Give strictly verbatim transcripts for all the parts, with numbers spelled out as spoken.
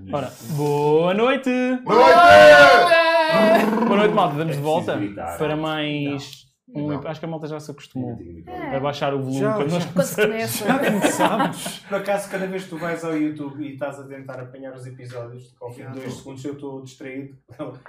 Ora, boa noite! Boa noite! Boa noite, malta. Estamos É de volta gritar. para mais... Um, Não. acho que a malta já se acostumou É. a baixar o volume Já, quando nós já. Quando se começamos. começa. Começámos. Por acaso, cada vez que tu vais ao YouTube e estás a tentar apanhar os episódios, ao fim de dois segundos eu estou distraído.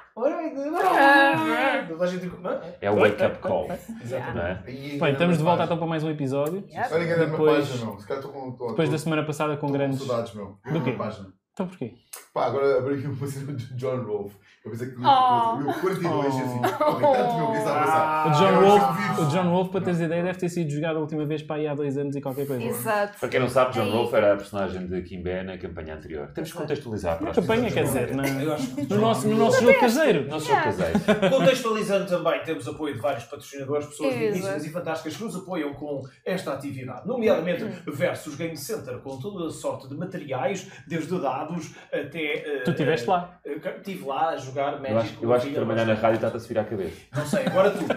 É o wake-up call, Exatamente. não é? Bem, estamos de volta então para mais um episódio. Yeah. Olha, enganei a minha Depois- página, meu. Se calhar estou com... Estou, Depois da estou, semana passada com estou grandes... com saudades, meu. Do quê? Minha página. Então porquê? Pá, agora abri aqui uma cena de John Rolfe. Eu pensei que tinha Oh. eu quarenta e dois, Oh. assim. Oh, tanto meu que isso a passar. O John eu Wolfe, já vi. o John Wolfe, para teres ideia, deve ter sido jogado a última vez para aí há dois anos e qualquer coisa. Exato. Para quem não sabe, John Ei. Rolfe era a personagem de Kimber na campanha anterior. Temos que contextualizar para Na as campanha, pessoas. quer dizer, na- Eu acho que no nosso, no nosso jogo caseiro. Não sou caseiro. Contextualizando também, temos apoio de vários patrocinadores, pessoas Exato. digníssimas e fantásticas que nos apoiam com esta atividade, nomeadamente Versus Game Center, com toda a sorte de materiais, desde dados até... eh, Tu estiveste lá. eh, Estive lá a jogar Magic. Eu acho, eu acho que trabalhar na rádio está-te a subir à cabeça. Não sei, agora tu.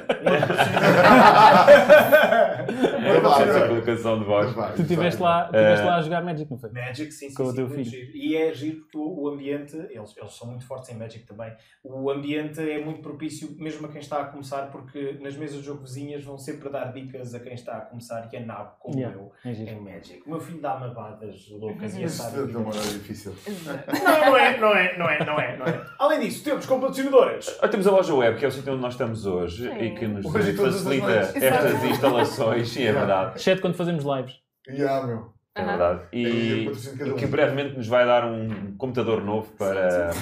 É vai, preciso vai. a colocação de voz. Vai, Tu estiveste vai. lá, estiveste lá a jogar Magic, não foi? Magic, sim, sim, Com o sim, teu muito filho. giro. E é giro porque o, o ambiente, eles, eles são muito fortes em Magic também, o ambiente é muito propício mesmo a quem está a começar, porque nas mesas de jogo vizinhas vão sempre dar dicas a quem está a começar e é nabo, como Yeah, eu, é giro. em Magic. O meu filho dá mabadas loucas e Isso sabe. é uma hora difícil. Não, não é, não é, não é, não é, não é. Além disso, temos como patrocinadores. Ah, temos a loja web, que é o sítio onde nós estamos hoje Sim. e que nos Hoje e todas as facilita noites. estas Exato. instalações. Sim, é verdade. Exceto quando fazemos lives. Yeah, meu. É Aham. verdade. E E, patrocínio de cada e um. que brevemente nos vai dar um computador novo para.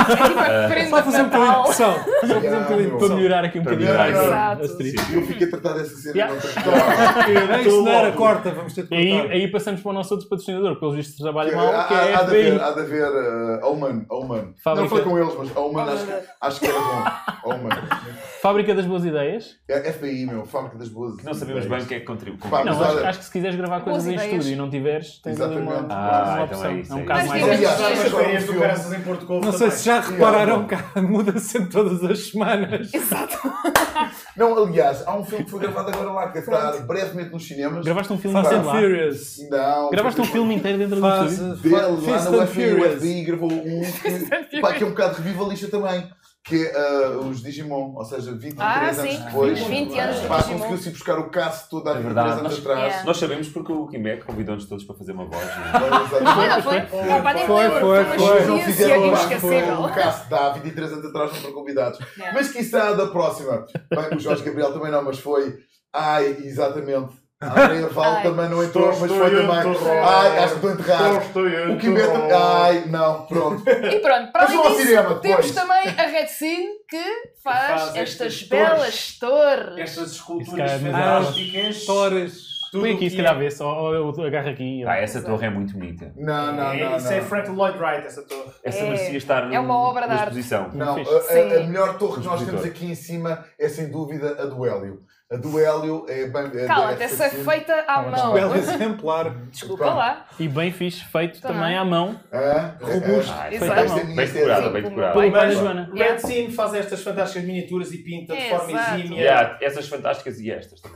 Só fazer um bocadinho de pressão. Só fazer um Yeah, bocadinho de meu. Para pressão. melhorar aqui um Para bocadinho melhorar a- aqui. a stream. Eu fiquei a tratar dessa cena Yeah. noutra história. Ei, Isso não era corta, vamos ter de E aí, cortar. aí passamos para o nosso outro patrocinador, porque eles vistos que trabalham Que- mal, que é a há, há de F B I. haver, há de haver uh, Oman, Oman. Fábrica- Não foi com eles, mas Oman acho, que- acho que era bom. Oman. Fábrica das Boas Ideias. É F B I, meu, Fábrica das Boas. Que não sabemos bem o que é que contribui. Pá, Não, mas acho, olha- acho que se quiseres gravar Boas coisas em ideias. estúdio e não tiveres, tens ali uma, Exatamente. Ah, uma então opção. é isso, É um é bocado isso. mais... Mas Aliás, As mas férias do filme. Caraças em Porto Covo Não sei também. se já repararam que muda sempre todas as semanas. Exato. Não, aliás, há um filme que foi gravado agora lá, que deve estar brevemente nos cinemas. Gravaste um filme Fast inteiro and lá. Furious. Não. Gravaste um filme inteiro dentro do Faz, estúdio. dele lá Fast no and F B I. O F B Furious. I gravou um que, pá, que é um bocado revivalista também. Que é uh, os Digimon, ou seja, vinte e três Ah, anos sim. depois. vinte anos de Pá, Digimon. conseguiu-se ir buscar o caso todo há É vinte e verdade. três anos Nós- atrás. Yeah. Nós sabemos porque o Kimek convidou-nos todos para fazer uma voz. não é? Agora, exatamente. Ah, foi? Não, pá, nem Foi, lembro. foi, Foi foi. uma Não experiência fizeram lá, foi inesquecível. um cast de há vinte e três anos atrás, não foram convidados. Yeah. Mas quiçá da próxima. Bem, o Jorge Gabriel também não, mas foi. Ai, exatamente. A Andrea Val Ai. também não entrou, Estou- mas foi estou também. enterrado. Ai, acho que estou enterrado. O Kimbeta. Ai, não, pronto. E pronto, para Mas além vamos ao disso, cinema temos depois. também a Red Scene que faz, Faz estas estas belas torres. Estas Isso esculturas cá é muito fantásticas. Histórias. Tudo Põe aqui, que se calhar é- vê só, ou eu agarro aqui. Ah, essa torre é muito bonita. Não, não, É, não. isso é não. Frank Lloyd Wright, essa torre. Essa É- merecia estar é uma obra de na arte. exposição. Não, Fixe. a, a- a Sim. melhor torre que nós temos Expositor. aqui em cima é sem dúvida a do Hélio. A do Hélio é bem. é Cala-te, da essa é F C. feita à Calma, mão. Belo exemplar. Desculpa lá. E bem fixe, feito Também. também à mão, Hã? Robusto. Ah, Exato. Esta é a minha bem decorada, tese. bem decorada. pelo pai da Mas Joana. Red Scene faz estas fantásticas miniaturas e pinta de forma Exato. exímia. Yeah, essas fantásticas e estas também.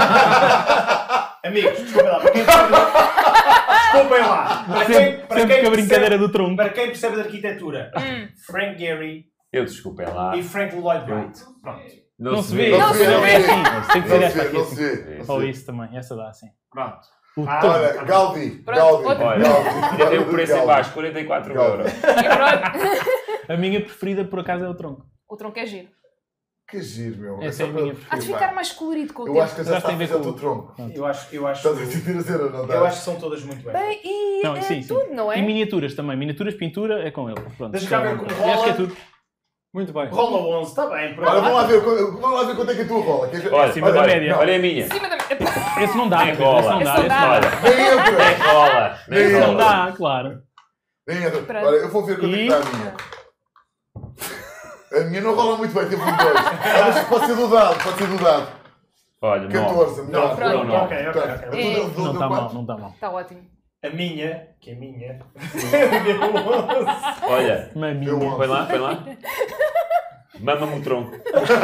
Amigos, desculpem lá. Para quem percebe... Desculpem lá. Para quem, Sempre, para sempre quem que a brincadeira percebe, do tronco. para quem percebe de arquitetura, Hum. Frank Gehry Eu desculpem lá. e Frank Lloyd Wright. Pronto. Não se vê, Não não se se vê, vê, não é se vê. assim. Tem que Não ser se esta vê, aqui. não assim. se vê. não se Ou vê. isso também, essa dá assim. Pronto. O Ah, tom. Olha, Gaudi. Pronto, Gaudi. outra. Olha, Gaudi. ainda tem o preço em Gaudi. baixo, quarenta e quatro Gaudi. euros. E pronto. A minha preferida, por acaso, é o tronco. O tronco é giro. Que giro, meu. Essa é a só minha para- Há de ficar mais colorido com o Eu tempo. acho que já Já está a tem a ver fazer o com teu tronco. Eu acho, eu acho, Estás a sentir a cena, não eu estás? acho que são todas muito bem. Bem, e Não, é sim, sim. tudo, não é? E miniaturas também. Miniaturas, pintura, é com ele. Pronto. Deixa cá ver como E rola. acho que é tudo. Muito bem. Rola onze, está bem. Olha, vamos lá ver, vamos lá ver quanto é que a tua rola. Quer ver? Olha, Acima da olha, média. olha a minha. Cima da... Esse não dá, Nem Pedro, esse rola. não dá. Esse não Esse dá. não dá. Nem entra! Nem rola. Nem Esse não rola. dá, claro. Nem entra. Pronto. Olha, eu vou ver quanto é que E- dá a minha. A minha não rola muito bem, teve um dois. Ah, mas pode ser do dado, pode ser do dado. Olha, nove. catorze, a Não, melhor. Pronto. pronto, ok, ok, ok. Então, É. dou- dou- Não dou está mal, quantos? não está mal. Está ótimo. A minha, que é minha, Olha, Maminha. Eu amo. põe lá, põe lá. Mama-me o tronco.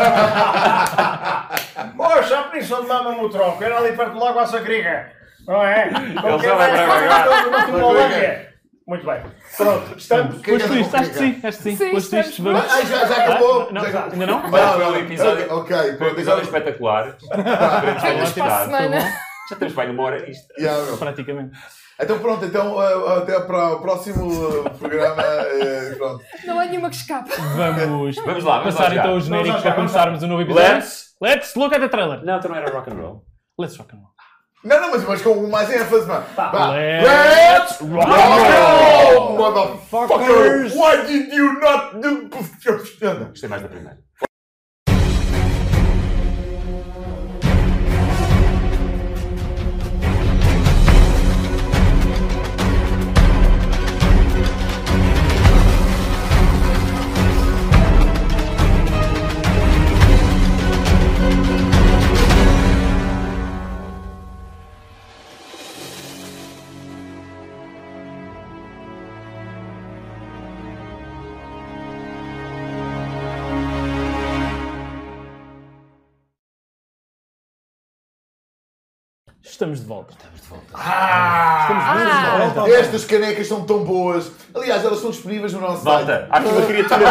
Poxa, a peninsula de Mama no tronco, era ali perto do lago à Sacriga, não é? Não já vai para Não Muito bem. Pronto, estamos. Quem Posto quer isto, acho que sim, acho que sim. Sim, Posto isto, estamos vamos. Ah, já, já acabou? Não, Já- ainda não? Não, Foi não, um episódio- Ok, ok, Foi um pronto, episódio agora- espetacular. Vemos para a semana. Já estamos bem numa hora nisto. Yeah, meu. Praticamente. Então pronto, então uh, até para o próximo uh, programa. Uh, pronto. Não há nenhuma que escape. Vamos, Vamos lá, vamos passar lá então os Vamos lá genéricos jogar, para vamos começarmos o novo episódio. Let's... Let's look at the trailer. Não, então não era rock and roll. Let's rock and roll. Não, não, mas, mas com mais ênfase, mano. Vá. Let's Let's rock rock and and roll, motherfucker! Why did you not do... Gostei mais da primeira. Estamos de volta. Estamos de volta. Ah! Ah, Estas canecas são tão boas. Aliás, elas são disponíveis no nosso site. Malta, há aqui uma criatura.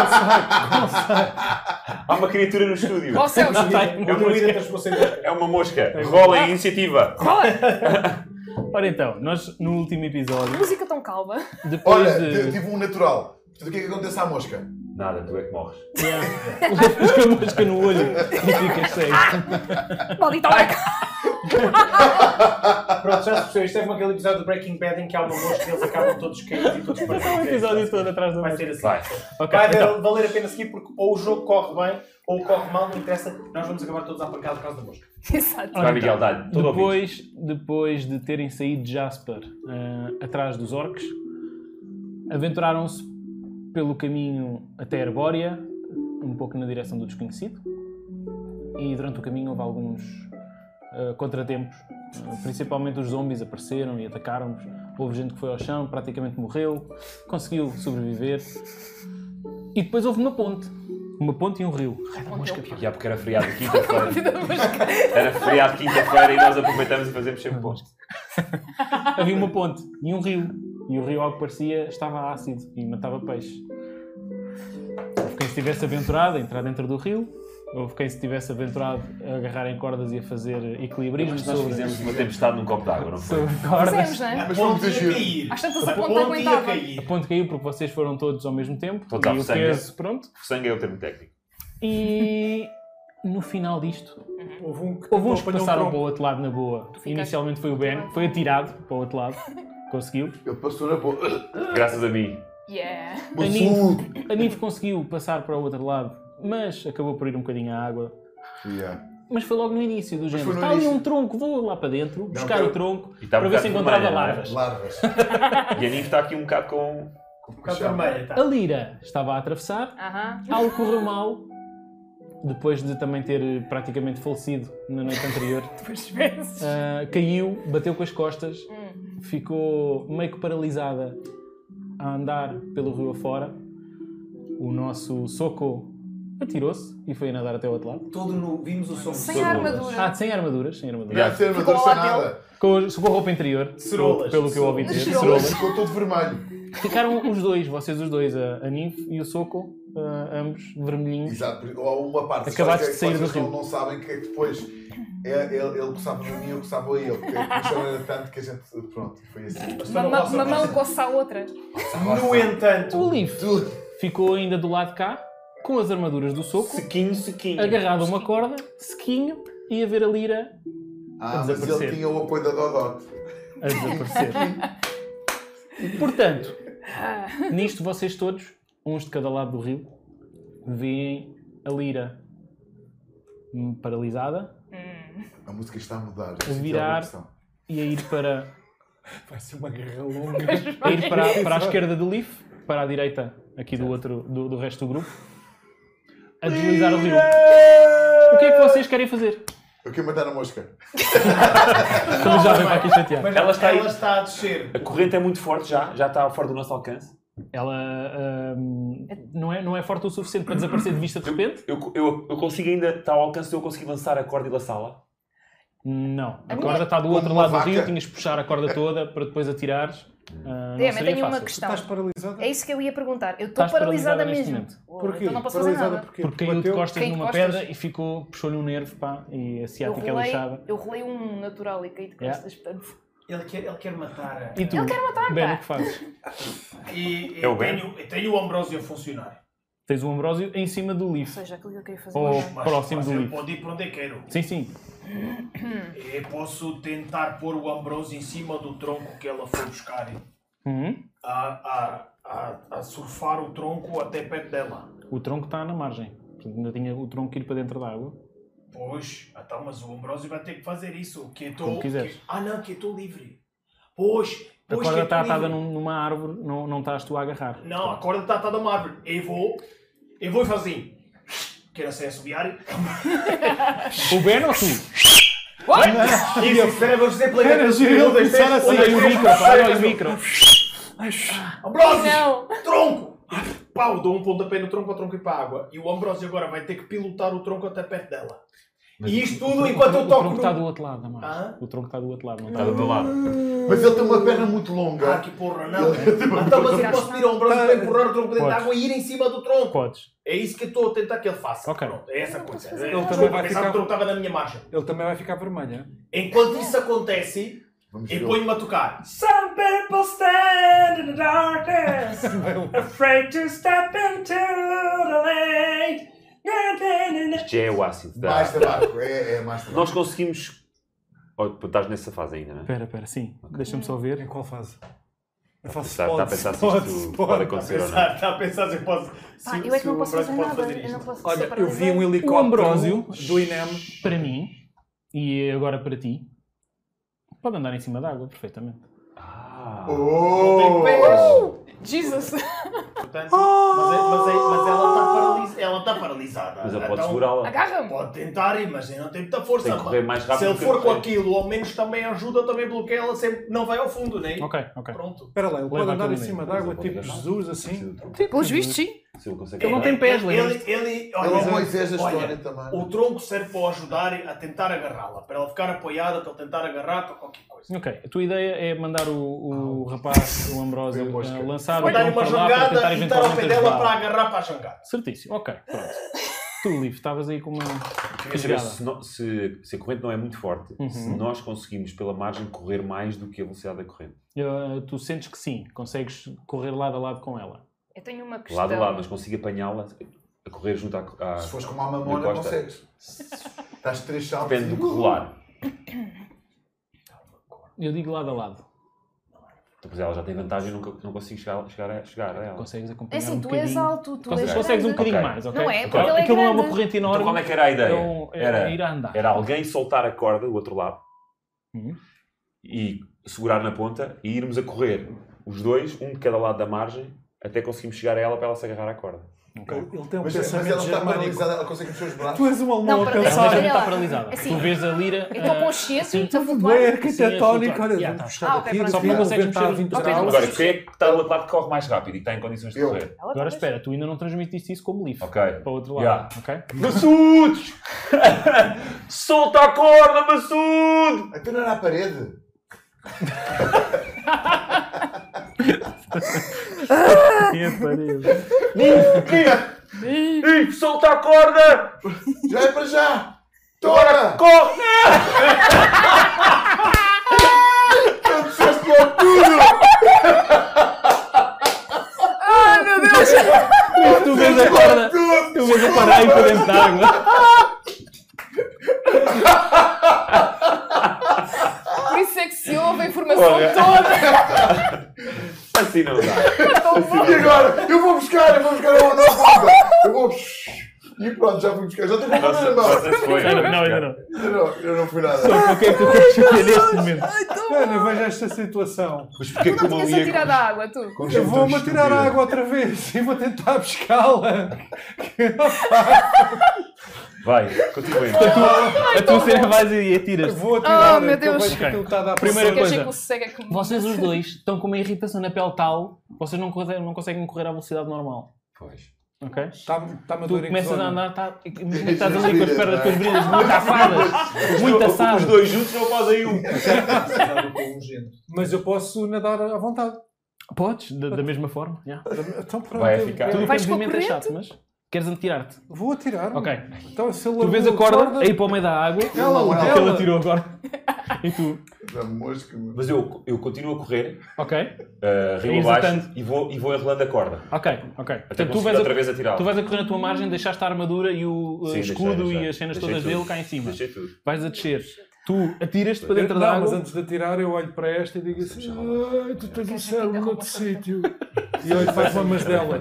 Há uma criatura no estúdio. ó céus. O druida transformou-se em mosca. É uma mosca. Rola a iniciativa. Ora então, nós no último episódio, Música tão calma. depois Olha, de... tive um natural. Portanto, o que é que acontece à mosca? Nada, tu é que morres. Levas com a mosca no olho e ficas cego. Maldita hora. Pronto, já se percebeu. Isto é como aquele episódio do Breaking Bad em que há uma mosca e eles acabam todos caídos e todos É partidos. um episódio todo atrás da Vai mosca. ser assim. Vai. Ok, Vai então, valer a pena seguir porque ou o jogo corre bem ou corre mal, não interessa. Nós vamos acabar todos à pancada por causa da mosca. Exato. Vai, Miguel, dá-lhe. Todo ouvido. depois, depois de terem saído de Jasper eh, atrás dos orcs, aventuraram-se pelo caminho até Arbórea, um pouco na direção do desconhecido, e durante o caminho houve alguns eh, contratempos. Eh, principalmente os zombies apareceram e atacaram-nos. Houve gente que foi ao chão, praticamente morreu, conseguiu sobreviver. E depois houve uma ponte. Uma ponte e um rio. Ai, da mosca, pá. Já porque era feriado de quinta-feira. Era feriado de quinta-feira e nós aproveitamos e fazemos sempre ponto. Havia uma ponte e um rio. E o rio, ao que parecia, estava ácido e matava peixe. Houve quem se tivesse aventurado a entrar dentro do rio. Houve quem se tivesse aventurado a agarrar em cordas e a fazer equilibrismo Mas nós sobre, fizemos uma tempestade num copo d'água, não foi? sobre cordas. Fizemos, não é? Mas foi muito Ponte ia giro. cair. Às tantas A a ponta ponte ia aguentava. A cair. ponte caiu porque vocês foram todos ao mesmo tempo. Todos à e o façanha. peso, pronto. Sangue é o termo técnico. E no final disto, Houve um que houve uns que apanhou um passaram tronco. para o outro lado na boa. ficaste- Inicialmente foi o Ben, foi atirado para o outro lado. Conseguiu. Ele passou na boa. Graças a mim. Yeah. A Ninf, a Ninf conseguiu passar para o outro lado, mas acabou por ir um bocadinho à água. Yeah. Mas foi logo no início do género. foi no Está ali início. um tronco, vou lá para dentro, buscar quero- o tronco, E está um para ver se bocado encontrava vermelha, não é? larvas. Larvas. E a Nive está aqui um bocado com... Um bocado vermelha, tá? A Lira estava a atravessar, Aham. algo correu mal, depois de também ter eh, praticamente falecido na noite anterior. Duas vezes. Ah, caiu, bateu com as costas, Hum. ficou meio que paralisada a andar pelo rio afora. O nosso Soco atirou-se e foi a nadar até o outro lado. Todo nu, vimos o som de Sem cebolas. armadura. Ah, sem armaduras, sem armaduras. Não ser Ficou armador lá sem nada. Com, com a roupa interior, Cerolas. pelo que eu ouvi dizer. Cerolas. Cerolas. Ficou todo vermelho. Ficaram os dois, vocês os dois, a, a Nive e o Soco, ah, ambos vermelhinhos. Exato. Ou uma parte. Acabaste Só de sair que do vocês rio. Não, não sabem que é que depois é, ele, ele coçava a mim e eu coçava a ele. Porque a paixão era tanto que a gente. Pronto, foi assim. Mas Uma, não uma, posso uma mão dizer. coça a outra. No entanto, O Leaf Tudo. ficou ainda do lado de cá, com as armaduras do Soco, Sequinho, sequinho. agarrado a uma corda, sequinho, e a ver a Lira Ah, mas desaparecer. ele tinha o apoio da Dodot. a desaparecer. Portanto, Ah. nisto vocês todos, uns de cada lado do rio, veem a Lira hum, paralisada Hum. A música está a mudar. A virar. e a ir para, Vai ser uma guerra longa. a, ir para, para a esquerda do Leaf, para a direita aqui do, outro, do, do resto do grupo, a deslizar o rio. O que é que vocês querem fazer? Eu quero matar a mosca. Como já vem para aqui chatear. mas Ela está aí. ela está a descer. A corrente é muito forte já, já está fora do nosso alcance. Ela hum, não, é, não é forte o suficiente para desaparecer de vista de repente? Eu, eu, eu consigo ainda, está ao alcance de eu conseguir lançar a corda e laçá-la. Não. A A corda minha- está do Como outro uma lado do vaca. rio, tinhas de puxar a corda toda para depois atirares. Ah, não Damn, eu seria tenho uma fácil. questão. Estás paralisada? É isso que eu ia perguntar. Eu estou Estás paralisada, paralisada neste mesmo. momento. Oh, Porquê? então não posso fazer Paralisada nada. porquê? Porque caiu de Bateu? costas Caí de numa costas. pedra e ficou, puxou-lhe um nervo, pá, e a Eu ciática é rolei, lixada. eu rolei um natural e caí de Yeah. costas, portanto. Ele quer, ele quer matar. a- E tu? Ele quer matar, Ben, pá. o que fazes? E, e É o Ben? tenho, eu tenho o Ambrósio a funcionar. Tens o Ambrósio em cima do Ou livro. seja, aquilo que eu queria fazer. Ou agora. Mas, próximo mas do eu livro. pode ir para onde eu quero. Sim, sim. Eu posso tentar pôr o Ambrósio em cima do tronco que ela foi buscar. Uhum. A, a, a, a surfar o tronco até perto dela. O tronco está na margem. Portanto, ainda tinha o tronco que ir para dentro da água. Pois, então, mas o Ambrósio vai ter que fazer isso. Que eu tô, Como quiseres. que- ah, não, que eu estou livre. Pois, A pois corda que eu está tô atada livre. num- numa árvore, não, não estás tu a agarrar. Não, a corda está atada numa árvore. Eu vou, eu vou fazer assim. Quero ser assobiar. O Ben ou tu? Isso, espera, vamos dizer pela Era giro ele começar assim. Olha aí o micro, pá, olha aí o micro. Ambrósio! Não! Tronco! Pau, dou um pontapé no tronco para o tronco ir para a água. E o Ambrósio agora vai ter que pilotar o tronco até perto dela. E isto tudo enquanto eu O toco tronco no... está do outro lado, Amaro. Hã? O tronco está do outro lado, não Está está? do teu lado. Mas ele tem uma perna muito Ah, longa. que porra, não. Então, mas eu posso tirar o Ambrósio para empurrar o tronco dentro da Podes. água e ir em cima do tronco. Podes. É isso que eu estou a tentar que ele faça. Ok. Pronto, é essa coisa. fazer É, nada. Ele desculpa, também vai pensava ficar- que o tronco estava na minha margem. Ele também vai ficar vermelho. Enquanto isso acontece, Vamos eu ver. ponho-me a tocar. Some people stand in the darkness, afraid to step into the light. Isto já é o ácido. da- Mais tabaco. É, é mais tabaco. Nós conseguimos... Oh, tu estás nessa fase ainda, não é? Espera, espera, sim. Deixa-me só Em ver. qual fase? Eu faço Está, está a pensar se spot, isto spot. pode Está a acontecer ou não. pensar, está a pensar se eu posso. Se, Ah, eu é que se não o posso Ambrósio fazer pode nada. fazer Eu não isto. posso ser Olha, eu paralisada. vi um helicóptero O Ambrósio, do I N E M. para mim, e agora para ti, pode andar em cima da água, perfeitamente. Ah, Oh! Jesus! Portanto, mas, é- mas, é- mas ela está paralis, ela está paralisada. mas ele pode Então, segurá-la. Agarra-me! Pode tentar ir, mas ele não tem muita força. Tem que correr mais rápido Se ele que for eu com correr. aquilo, ao menos também ajuda, também bloqueia ela sempre. Não vai ao fundo, né? Ok, ok. Pronto. Espera lá, ele pode Leva andar em aquele cima Mas d'água, ele pode tipo agarrar. Jesus, assim? Pelos vistos, sim. Se ele consegue Ele não agarrar. tem pés, ele, lembras? ele, ele, Ele é olha, o Moisés da olha, história também. o tronco serve para o ajudar a tentar agarrá-la, para ela ficar apoiada, para ele tentar agarrar para qualquer coisa. Ok, a tua ideia é mandar o, o rapaz, o Ambrósio, Foi a mosca. eh, lançar o Vou dar-lhe tronco uma para lá para jangada tentar e estar ao pé eventualmente dela para ajudá-la. agarrar para a jangada. Certíssimo, ok, pronto. Tu, Livre, estavas aí com uma Quer saber cascada. se, no- se, se a corrente não é muito forte, Uhum. se nós conseguimos pela margem correr mais do que a velocidade da corrente. Eh, tu sentes que sim, consegues correr lado a lado com ela. Eu tenho uma questão. Lado a lado, mas consigo apanhá-la a correr junto à. à Se fores como a mamona, na costa. consegues. Estás três saltos. Depende do que rolar. Eu digo lado a lado. Então, pois ela já tem vantagem e nunca, não consigo chegar, chegar, a, chegar a ela. Consegues É acompanhar assim, um tu és bocadinho. alto, tu Consegues, és consegues um grande. bocadinho Ok. mais, ok? Não é, Ok. porque ele é Aquilo não é uma grande. corrente enorme. Então qual é que era a ideia? Então, é- Era- é ir a andar. Era alguém soltar a corda do outro lado Uhum. e segurar na ponta e irmos a correr os dois, um de cada lado da margem, até conseguirmos chegar a ela para ela se agarrar à corda. Ok. Ele, ele tem um Mas, mas pensamento ela está germânico. paralisada, ela consegue mexer os braços. Tu és um alemão Não, a para- Ela pensar. já Olha está lá. paralisada. Assim, Tu vês a lira. Eu estou ah, consciente, assim, estou a Tudo flutuar. bem, Sim, arquitetónico, é olha, flutuar. vamos puxar Ah, ok, aqui, pronto. Só que não vamos consegues inventar mexer- vinte ok, graus. Agora, quem é que está do outro lado que corre mais rápido e que está em condições de Eu. correr? Ela Agora talvez- espera, tu ainda não transmitiste isso como livro. Ok. Para o outro lado. Yeah. Ok? Massudos! Solta a corda, Massudo! Aquilo não era a parede. E a parede. Ih, solta a corda! Já é para já! Toma! Corre! Tu disseste logo tudo! Ai, meu Deus! Tu vês a corda. Tu vês a corda aí para dentro da água. Por isso é que se ouve a informação Olha. toda. Assim não dá. E agora? Eu vou buscar, eu vou buscar a outra ponta! Eu vou. E pronto, já fui buscar. Já estou com a Nossa, câmera na mão. não sei se foi. Não, não, ainda não. Eu não, eu não fui nada. O que é que tu queres fazer neste momento? Ana, veja esta situação. Mas porquê que Não eu não tinhas ia... atirado a água, tu. Com Eu gente vou-me tão atirar a estúpida. água outra vez e vou tentar pescá-la. Vai, continua aí. A tua cena vais e atiras. Vou atirar, Oh, meu que eu Deus. vejo que aquilo está a dar Primeira Que eu coisa. achei que o sossego é que... Vocês os dois estão com uma irritação na pele tal, vocês não conseguem, não conseguem correr à velocidade normal. Pois. Ok? Está-me a Tu dor em começas zona. a andar, tá, imagina que estás ali com as pernas com as virilhas muito afadas, muito Os assadas. dois juntos não fazem um. Mas eu posso nadar à vontade. Podes, da, da mesma forma. Yeah. Então pronto. Vai eu- ficar. Tudo o Vais que com a movimento é corrente? chato, mas queres atirar-te. Vou atirar. Ok. Então, se ele Tu vês a largou corda aí para o meio da água, Ela, Não, que ela. ele atirou agora. E tu, Da mosca, meu. Mas eu, eu continuo a correr, ok? uh, rio Ires abaixo, atando. e vou, e vou enrolando a corda. Ok, ok. Até Portanto, tu conseguir vais, a, outra vez atirar. tu vais a correr na tua margem, deixaste a armadura e o uh, Sim, deixei, escudo deixei. e as cenas Deixei todas tudo. dele cá em cima. Deixei tudo. Vais a descer. Tu atiras-te para dentro Não, da mas água. antes de atirar, eu olho para esta e digo assim: ai, tu tens o Queres cérebro que noutro interrompa? sítio. E olho para as mamas dela.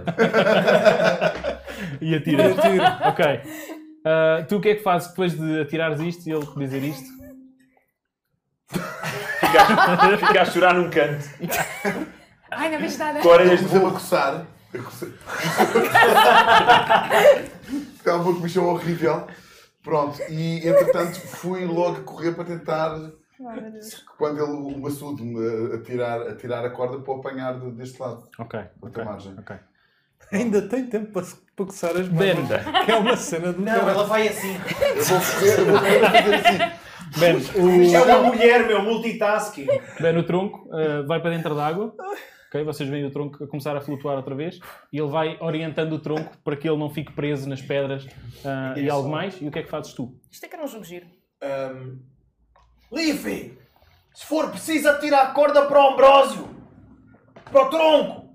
E atiras. E atiro. Ok. Ah, tu o que é que fazes depois de atirares isto e ele dizer isto? Fica, fica a chorar num canto, Ai, não vejo nada. com orelhas de Comecei-me a burro. coçar. Eu comecei- Ficava uma comissão horrível. Pronto, e entretanto fui logo correr para tentar, Ai, meu Deus. quando ele, o maçudo me a tirar, a tirar a corda para o apanhar de- deste lado, Ok. da Ok. tua margem. Ok. Ainda tem tempo para, para coçar as Ben. mamas. Que é uma cena do Não, caralho. ela vai assim. Eu vou correr, eu vou correr a fazer assim. Ben, Isto é o, uma mulher, meu, multitasking. ben, o tronco ah, vai para dentro da água. Ok? Vocês veem o tronco a começar a flutuar outra vez. E ele vai orientando o tronco para que ele não fique preso nas pedras ah, e algo mais. E o que é que fazes tu? Isto é que era um jogo giro. Um, Leafy, se for preciso atirar a corda para o Ambrósio, para o tronco.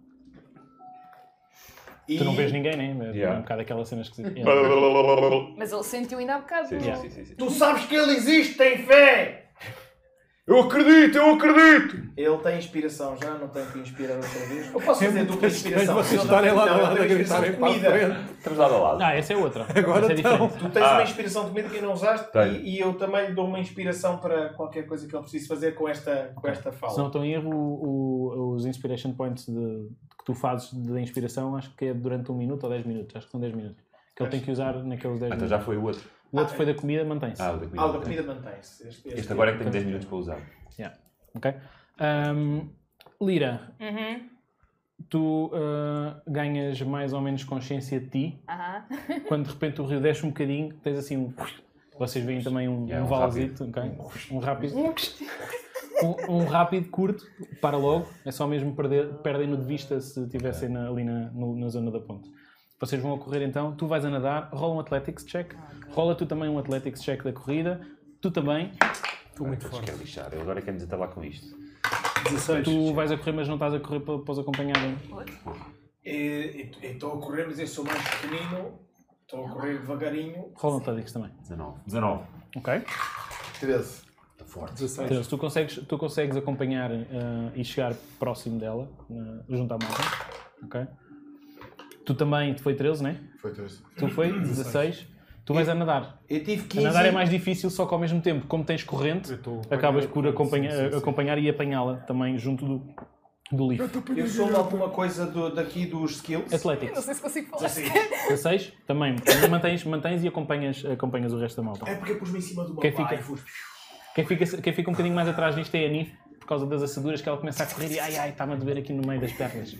E... Tu não vês ninguém, né? É Yeah. um bocado aquela cena esquisita. Mas ele sentiu ainda há bocado. Sim, Yeah. sim, sim, sim. Tu sabes que ele existe, tem fé. Eu acredito, eu acredito! Ele tem inspiração já, não tem que inspirar outra vez. Eu posso fazer dupla Mas inspiração. vocês estarem lá Não, do eu lado a tenho inspiração gritarem de para a comida. frente. Estamos lado a lado. Ah, essa é outra. Agora essa é então. diferente. Tu tens Ah. uma inspiração de comida que ainda não usaste Tenho. e, e eu também lhe dou uma inspiração para qualquer coisa que ele precise fazer com esta, com esta fala. Se não estou em erro, o- o- os inspiration points de- que tu fazes de inspiração, acho que é durante um minuto ou dez minutos. Acho que são dez minutos. Que ele tem que usar naqueles dez Ah, então minutos. já foi o outro. O outro foi da comida, mantém-se. Ah, o da comida. Ah, o da comida mantém-se. Este, este- Este agora é que tem dez minutos para usar. Yeah. Ok? Ahm, Lira, Uhum. tu ah, ganhas mais ou menos consciência de ti Aham. quando de repente o rio desce um bocadinho, tens assim um. Vocês veem também um, Yeah, um um valzito, ok? Um rápido. Um, um rápido, curto, para logo. É só mesmo perder, perdem-no de vista se estivessem na- ali na, no- na zona da ponte. Vocês vão a correr então, tu vais a nadar, rola um athletics check, rola tu também um athletics check da corrida, tu também, Estou muito Mas forte. quer lixar, eu agora quero desatar lá com isto. dezasseis. tu vais a correr mas não estás a correr para, para os acompanharem. Estou a correr, mas eu sou mais pequenino. Estou a correr devagarinho. Rola um athletics também. dezanove. dezanove. Ok? treze. Estou forte. dezasseis. Então, se tu consegues, tu consegues acompanhar ah, e chegar próximo dela, na- junto à mountain, ok? Tu também, tu foi treze, né? Foi treze. Tu foi dezasseis. Tu vais a nadar. Eu tive A quinze. nadar é mais difícil, só que ao mesmo tempo, como tens corrente, Eu estou a acabas apanhar- por acompanhar, sim, sim, sim. acompanhar e apanhá-la também junto do, do leaf. Eu sou de alguma coisa do, daqui dos skills. Eu Athletics. não sei se consigo falar. Assim. dezasseis, também. também mantens, mantens e acompanhas, acompanhas o resto da malta. É porque eu pus-me em cima do meu Quem pai. fica? Quem fica, quem fica um bocadinho mais atrás disto é a Nif, por causa das assaduras que ela começa a correr e ai ai, está-me a doer aqui no meio das pernas.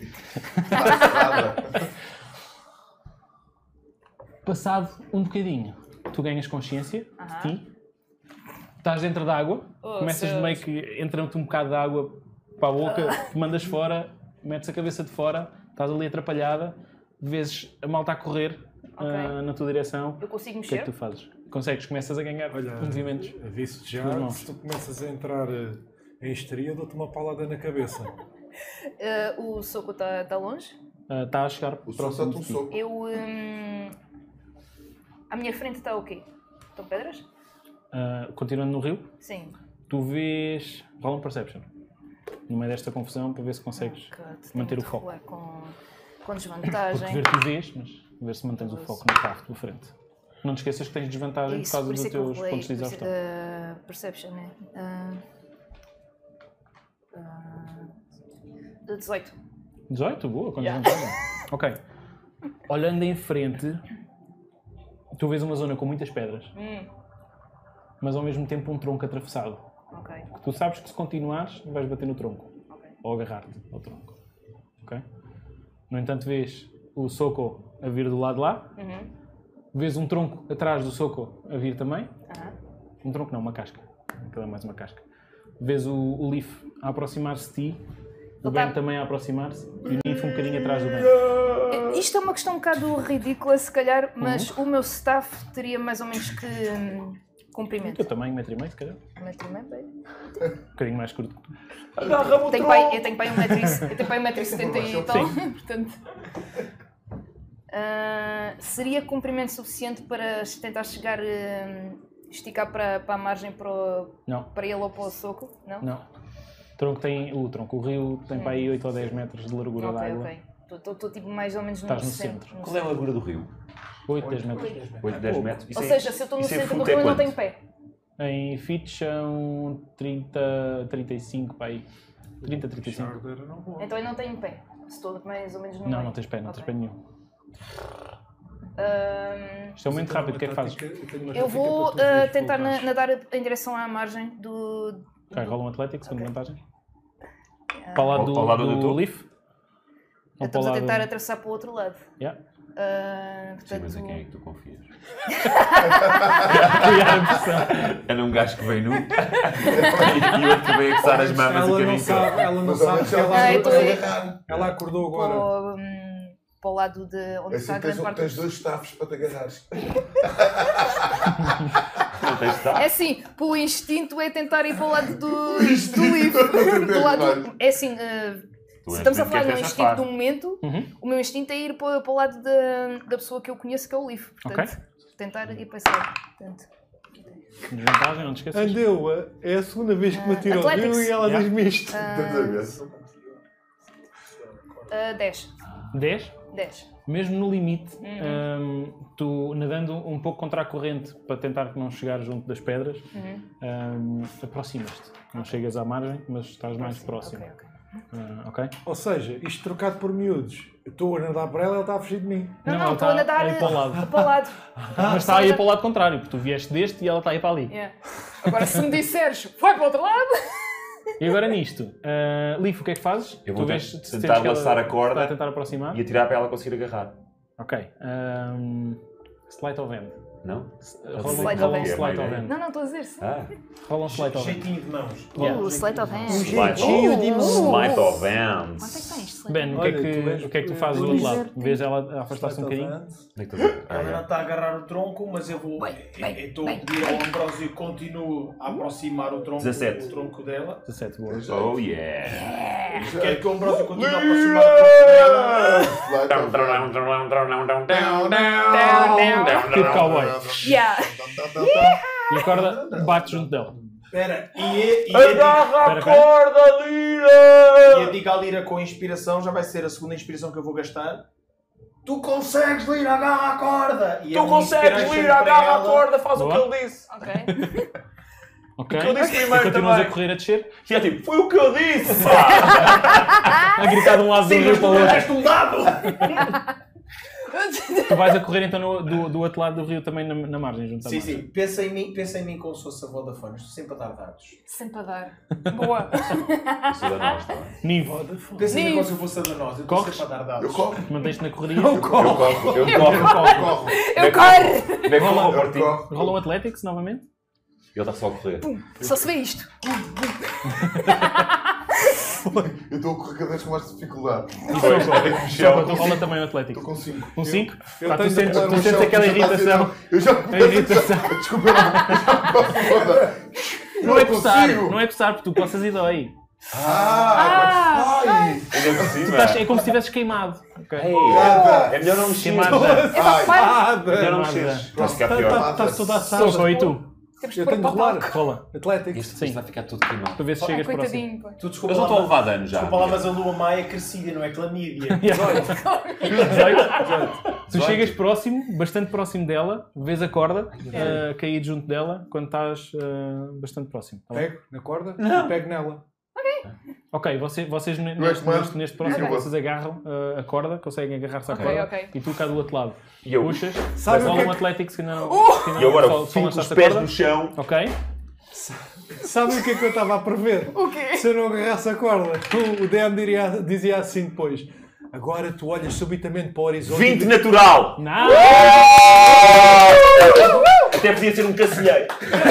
Passado um bocadinho, tu ganhas consciência Aham. de ti, estás dentro da água, Oh, começas céus. meio que entra-te um bocado de água para a boca, te mandas fora, metes a cabeça de fora, estás ali atrapalhada, vezes a malta a correr Ok. ah, na tua direção. Eu consigo O que é mexer? que tu fazes? Consegues, começas a ganhar Olha, movimentos. aviso-te já, Nas mãos. se tu começas a entrar eh, em histeria, dou-te uma palada na cabeça. Eh, o soco está tá longe? Ah, Está a chegar O som próximo só-te de um ti. soco. Eu. hum, à minha frente está o quê? Estão pedras? Ah, continuando no rio, Sim. tu vês. Rola um Perception. No meio desta confusão, para ver se consegues God, tenho manter o de foco. rolar Com, com Porque desvantagem. ver tu vês, mas ver se mantens o foco no carro à tua frente. Não te esqueças que tens desvantagem Isso, por causa por dos isso é que eu teus rolei pontos de perce- exaustão. eh, Perception, né? Ah, ah, de dezoito. dezoito? Boa, com Yeah. desvantagem. Ok. Olhando em frente, tu vês uma zona com muitas pedras, Hum, mas ao mesmo tempo um tronco atravessado. ok. Tu sabes que se continuares, vais bater no tronco. Ok. Ou agarrar-te ao tronco. Ok? No entanto, vês o Soco a vir do lado de lá. Uhum. Vês um tronco atrás do Soco a vir também. Aham. Um tronco não, uma casca. Aquilo é mais uma casca. Vês o, o Leaf a aproximar-se de ti. O Ele Ben tá- também a aproximar-se. E o Nif um bocadinho atrás do Ben. Isto é uma questão um bocado ridícula, se calhar, mas o meu staff teria mais ou menos que hum, O comprimento. teu tamanho, um metro e meio, se calhar. Um metro e meio, bem. Um bocadinho mais curto. Agarra-me o Tenho pai, eu tenho pai um metro e eu tenho pai um metro e setenta e tal, portanto... Ah, seria comprimento suficiente para tentar chegar, hum, esticar para, para a margem para, o- Não, para ele ou para o soco? Não? não. O tronco tem, o tronco, o rio tem para aí oito ou dez metros de largura Ok, d'água. ok. Estou tipo mais ou menos no Estás no centro. centro. no Qual é a centro. largura do rio? oito, dez metros. oito, dez metros? Isso Ou é- seja, se eu estou no isso é centro do fruto é rio, eu não quanto? tenho pé. Em feet são trinta, trinta e cinco para aí. trinta, trinta e cinco. Charder não vou. Então eu não tenho pé. Se estou mais ou menos no Não, meio. não tens pé, não tens Ok. pé nenhum. Ahm, Isto é um momento rápido, o que é que fazes? eu vou ah, tentar na- nadar em direção à margem do... Ok, rola um Athletics com Ok. vantagem. Para o lado Ao- do, ao lado do onde eu tô? Leaf. Ou Estamos a para o tentar lado... atravessar para o outro lado. Yeah. Ah, Sim, portanto, mas a quem é que tu confias? Criar a pressão. É num gajo que vem nu e outro que vem a coçar as mamas e Ela não caminho sabe, ela não Mas sabe ao que menos ela, Ah, já então vai é- agarrar. ela acordou para, agora. o, hum, para o lado de onde está Assim a tens, grande parte tens do... dois staffs para te agarrares. Não tens de estar. É assim, o instinto é tentar ir para o lado do, do instinto livro. é Do lado, demais. é assim, ah, Tu se és estamos a mesmo falar que no és instinto safado. do momento, Uhum. o meu instinto é ir para, para o lado da, da pessoa que eu conheço, que é o livro. Portanto, tentar ir para esse lado. Portanto, Desvantagem, não te esqueças. Andeu, é a segunda vez que me atira ao Athletics. rio e ela Yeah. diz-me isto. Tantas vezes. ah, dez. dez. dez. Mesmo no limite, Uhum. hum, tu nadando um pouco contra a corrente para tentar não chegar junto das pedras, Uhum. hum, aproximas-te. Não chegas à margem, mas estás mais próximo. Ok, ok. Ah, ok? Ou seja, isto trocado por miúdos. Eu estou a nadar para ela, ela está a fugir de mim. Não, não, ela estou a está nadar aí para o lado. para o lado. Mas está a ir para o lado contrário, porque tu vieste deste e ela está a ir para ali. Yeah. Agora, se me disseres, vai para o outro lado. E agora nisto, uh, Leaf, o que é que fazes? Eu vou Tu te- vês- tentar sentes que ela lançar a corda está a tentar aproximar? E atirar para ela conseguir agarrar. Ok. Um, Sleight of Hand. Não? Rola um Sleight rola um of Hand. Sleight of Hand. Não, não, estou a dizer sim. Ah, Rola um Sleight of Hand. Jeitinho de mãos. Yeah. Uh, Sleight of Hand. Sleight Jeitinho of de mão. Sleight of Quanto é que hands. tens? Ben, o que, é Olha, tu és- que, o que é que tu tu fazes do és outro lado? deserto. Vês ela a afastar-se um bocadinho? Onde é que estás a ver? Ah, Ela não yeah. está a agarrar o tronco, mas eu vou. Bem, bem, eu estou a bem, pedir ao Ambrósio que continue a aproximar o tronco, dezassete. o tronco dela. dezassete, boa. Oh yeah! Quero que o Ambrósio continue a aproximar o tronco dela. Tipo cowboy. Yeah. E a corda bate junto dela. Espera, e, a- e, a diga- Agarra a Espera, espera. corda, e Lira! a diga a Lira com inspiração, já vai ser a segunda inspiração que eu vou gastar. Tu consegues, Lira, agarra a corda! E é Tu uma consegues, inspiration Lira, para agarra a ela. corda, faz o Boa. que ele disse. Ok. Ok? Que eu disse E primeiro continuas a também. correr a descer, E é tipo, foi o que eu disse, pá! a gritar de um lado do Sim, rio mas para tu o outro. deste um dado! Tu vais a correr então no- do, do outro lado do rio também na, na margem, junto à Sim, margem. sim. Pensa em mim, pensa em mim como se fosse a Vodafone. Estou sempre a dar dados. Sempre a dar. Boa. Eu sou da nós, tá bem? Nivo, Pensa em mim Sim. como se eu fosse a da nós. Eu estou Corres? sempre a dar Eu dados. corro, mantens-te na corrida. Eu corro, eu corro. eu corro. Eu corro! Vem com o Eu partido. corro. Rola um Athletics novamente. Ele está só a correr. Só se vê isto. Eu estou a correr cada vez com mais dificuldade. E soco. Soco, tu rola também o Athletics. Estou com cinco. Um cinco? eu Pá, tu tenho de sentes, pôr tu no sentes chão, aquela Já está a dizer, irritação. não. Eu já A irritação. Desculpa, eu já posso. Não é coçar, consigo. não é coçar, porque tu coças e dói. Ah, ai! Ainda por cima. Tu estás, é como se estivesses queimado. Ok? Ei, Nada. é melhor não mexer. Queimada. Epá, Ai. para! É melhor não Nada. mexer. Vai ficar pior. Estás toda assada. Soco, e tu? Temos Eu que pôr tenho de para o rolar. palco. Rola. Athletics. Isto, isto vai ficar tudo queimado. Para ver se Ah, chegas próximo. coitadinho, pá. Tu desculpa Eu já lá, estou a mas- levar dano já. Desculpa lá, mas a lua má é crescida, não é clamídia. dezoito. Tu chegas próximo, bastante próximo dela, vês a corda uh, cair junto dela quando estás uh, bastante próximo. Tá bem? Pego na corda e pego nela. Ok, você, vocês ne- é neste, que mando. neste, neste próximo Ok. vocês agarram uh, a corda, conseguem agarrar-se à Ok, corda ok. e tu cá do outro lado. E eu. Puxas, Sabe o rola que é um que- Athletics que ainda não. que ainda E agora só- só fico com os lançaste a pés corda. no chão. Ok? Sabem o que é que eu estava a prever? O quê? Se eu não agarrasse a corda, o D M diria, dizia assim depois: Agora tu olhas subitamente para o horizonte. vinte natural! Não! Até podia ser um cacilheiro.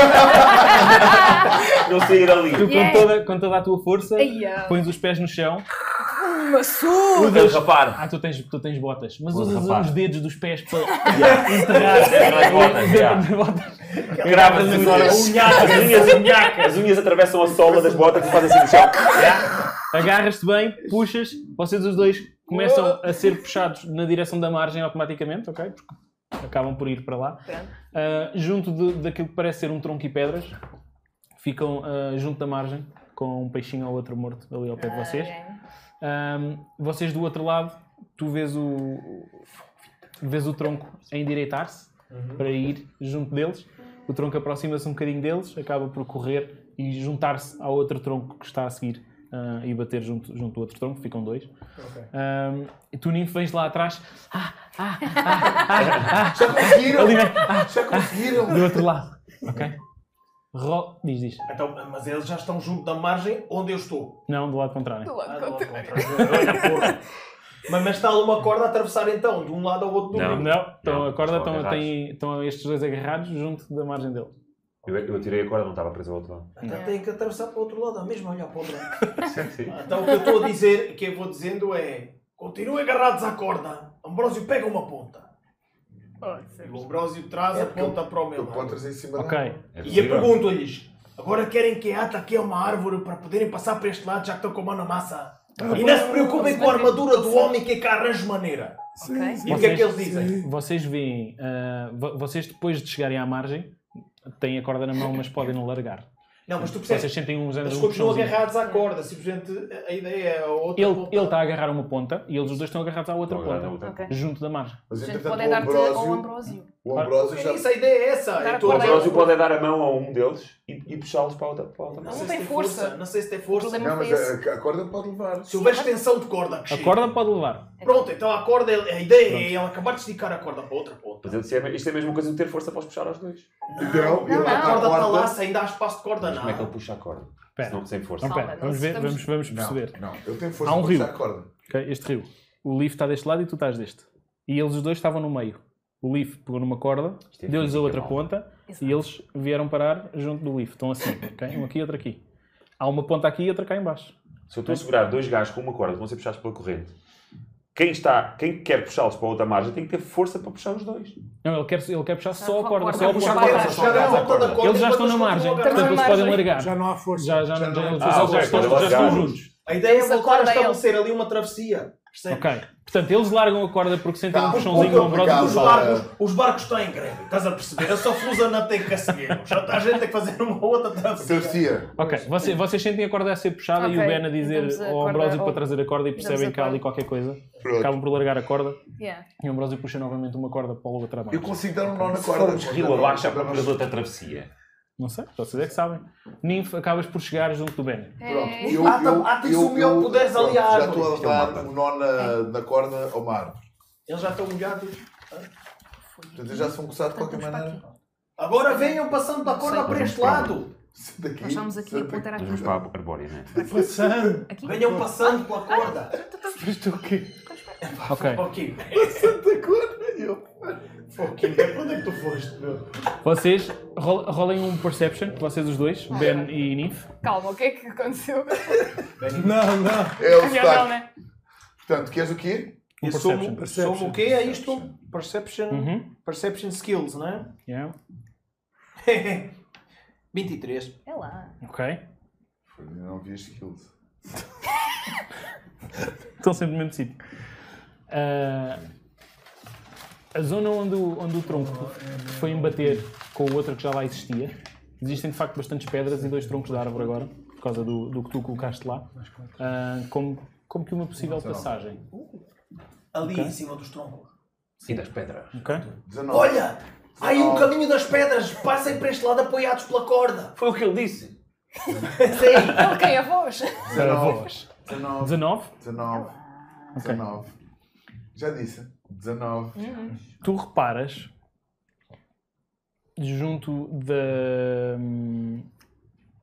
Não sair ali. Tu, com, Yeah. toda, com toda a tua força, Eia. pões os pés no chão. Maçu! Usas, rapar. Ah, tu tens, tu tens botas. Mas Uso usas rapar. os dedos dos pés para Yeah. enterrar Enterrar as botas, yeah. dentro das botas. Gravas as unhas. Unhacas, As unhas, unhacas. As unhas atravessam a sola das botas e fazem assim no chão. Agarras-te bem, puxas, vocês os dois começam a ser puxados na direção da margem automaticamente, ok? Porque acabam por ir para lá. Uh, junto de, daquilo que parece ser um tronco e pedras, ficam uh, junto da margem, com um peixinho ou outro morto ali ao pé de vocês. Um, vocês do outro lado, tu vês o, vês o tronco a endireitar-se uhum. para ir junto deles. O tronco aproxima-se um bocadinho deles, acaba por correr e juntar-se ao outro tronco que está a seguir uh, e bater junto, junto do outro tronco, ficam dois. Okay. Um, e tu, Ninfo, vens lá atrás. Ah, ah, ah, ah, ah, Já conseguiram! ali, ah, Já conseguiram! do outro lado. Ok? Ro... Diz, diz. Então, mas eles já estão junto da margem onde eu estou. Não, do lado contrário. Do lado Ah, do lado contrário. contrário. Olha, porra. Mas, mas está ali uma corda a atravessar então, de um lado ao outro do Não. rio. Não, estão, Não, a corda estão estão, agarrados. têm, estão estes dois agarrados junto da margem dele. Eu, eu tirei a corda, não estava presa ao outro lado. Então tem que atravessar para o outro lado, a mesma olhar para o outro lado. Sim, sim. Então o que eu estou a dizer, o que eu vou dizendo é: continuem agarrados à corda, Ambrósio pega uma ponta. E o Ambrósio traz É a porque ponta para o Eu meu posso lado. trazer em cima Ok. da É E eu possível. pergunto-lhes: agora querem que ata aqui a uma árvore para poderem passar para este lado já que estão com a mão na massa? E não se preocupem com a armadura do homem que é que arranja maneira. Ok. E o que é que eles dizem? Vocês veem, ah, vo- vocês depois de chegarem à margem, têm a corda na mão, mas podem não largar. Não, mas tu Vocês percebes? sentem uns anos Eles um continuam puxãozinho. agarrados à corda, simplesmente a ideia é a outra Ele, ponta. ele está a agarrar uma ponta e eles os dois estão agarrados à outra Estão ponta, agarrados à outra. Ok. junto da margem. Mas Gente, entretanto podem o dar-te ao Ambrósio, Ambrósio. o Ambrósio É já... isso, a ideia é essa. Dar a Eu estou O a corda dizer- Ambrósio pode é dar a mão a um deles e, e puxá-los para a outra, para a outra Não mão. sei tem se tem força. força. Não sei se tem força. problema- Não, mas a, a corda pode levar. Se houver extensão de corda que A chegue. corda pode levar. Pronto, então a corda, a ideia é ele acabar de esticar a corda para outra ponta. Mas eu disse, é- isto é a mesma coisa de ter força para os puxar aos dois. Não, ele não. está A corda à está lá, porta. se ainda há espaço de corda, Mas como é que ele não. puxa a corda? Espera. Senão, sem força. Então, pera, Calma, vamos, nós ver, estamos- vamos, vamos Não, perceber. não, ele tem força Há um para rio. puxar a corda. Ok, este rio. O Leaf está deste lado e tu estás deste. E eles os dois estavam no meio. O Leaf pegou numa corda, Isto é deu-lhes a física, outra malta. ponta Exato. e eles vieram parar junto do Leaf. Estão assim, ok? Um aqui e outro aqui. Há uma ponta aqui e outra cá em baixo. Se eu estou a segurar dois gajos com uma corda que vão ser puxados pela corrente, quem, está, quem quer puxá-los para a outra margem tem que ter força para puxar os dois. Não, ele quer, ele quer puxar só a Só a corda, corda. só a Puxa a ponta. corda, Só só a agarra a ponta da corda. corda. Eles já estão na enquanto margem, eles portanto continuam eles a podem margem. largar. Já não há força. Já, já, já, Já não- já, eles Ah, já ok, estão, podem já estão largar. juntos. A ideia é Essa voltar a corda é estabelecer ali uma travessia. Percebes? Ok. Portanto, eles largam a corda porque sentem Tá, um um puxãozinho pouco no Ambrósio complicado. por Os fora. barcos, os barcos estão em greve, estás a perceber? A só Flusa não tem caçagueiro. Já está a gente tem que fazer uma outra travessia. Travessia. Ok, vocês, vocês sentem a corda a ser puxada e Ok, o Ben a dizer damos a ao corda Ambrósio ao- para trazer a corda e percebem damos a que há ali corda. qualquer coisa. Pronto. Acabam por largar a corda Yeah. e o Ambrósio puxa novamente uma corda para a outra Eu margem. consigo dar um nó na Se corda. formos rio abaixo, há procura de outra travessia. Não sei, vocês é que sabem. Ninf, acabas por chegar junto do Ben. Pronto. É. Eu, Ah, tá- eu, ah, tens eu, o melhor eu- poderes pronto, ali à já árvore. estou a Isto é um dar mapa. um nó na, na corda ao mar. Eles já estão molhados. Portanto, eu já sou coçado de qualquer Portanto, vamos maneira. Agora venham passando da corda sei. para este lado. Daqui, Nós estamos aqui a sempre- apontar Nós aqui. vamos para a arbórea, não é? Passando. Aqui? Venham passando pela corda. Isto o quê? Ok. Ok. Santa corda. Eu... Ok, para onde é que tu foste, meu? Vocês ro- rolem um Perception, vocês os dois, Ben e Ninf. Calma, o que é que aconteceu? Não, não. É o Melhor não, sotaque. né? Portanto, queres o quê? Um Eu sou um- Perception. sou um o quê? É isto? Perception, Uhum. perception skills, não é? Yeah. vinte e três. É lá. Ok. Eu não vi as skills. Estão sempre no mesmo sítio. Ah, a zona onde o, onde o tronco foi embater com o outro que já lá existia, existem de facto bastantes pedras e dois troncos de árvore agora, por causa do, do que tu colocaste lá, ah, como, como que uma possível passagem. Ali Ok. em cima dos troncos. E das pedras. Ok? dezanove. Olha! Há aí um Dezenove. caminho das pedras. Passem para este lado apoiados pela corda. Foi o que ele disse. Sim. Ok, a voz. Para vós. dezanove. dezanove. dezanove. Ok. dezanove. Já disse. dezanove. Tu reparas junto da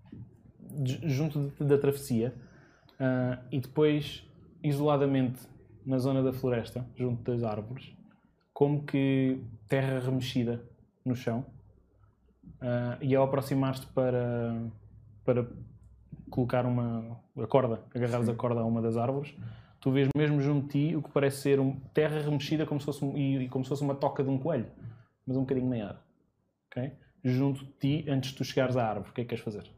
de- junto da travessia ah, e depois isoladamente na zona da floresta, junto das árvores, como que terra remexida no chão. Uh, e ao aproximar-te para, para colocar uma a corda, agarrares a corda a uma das árvores, tu vês mesmo junto de ti o que parece ser um, terra remexida como se fosse um, e, e como se fosse uma toca de um coelho, mas um bocadinho maior. Okay? Junto de ti, antes de tu chegares à árvore, o que é que queres fazer?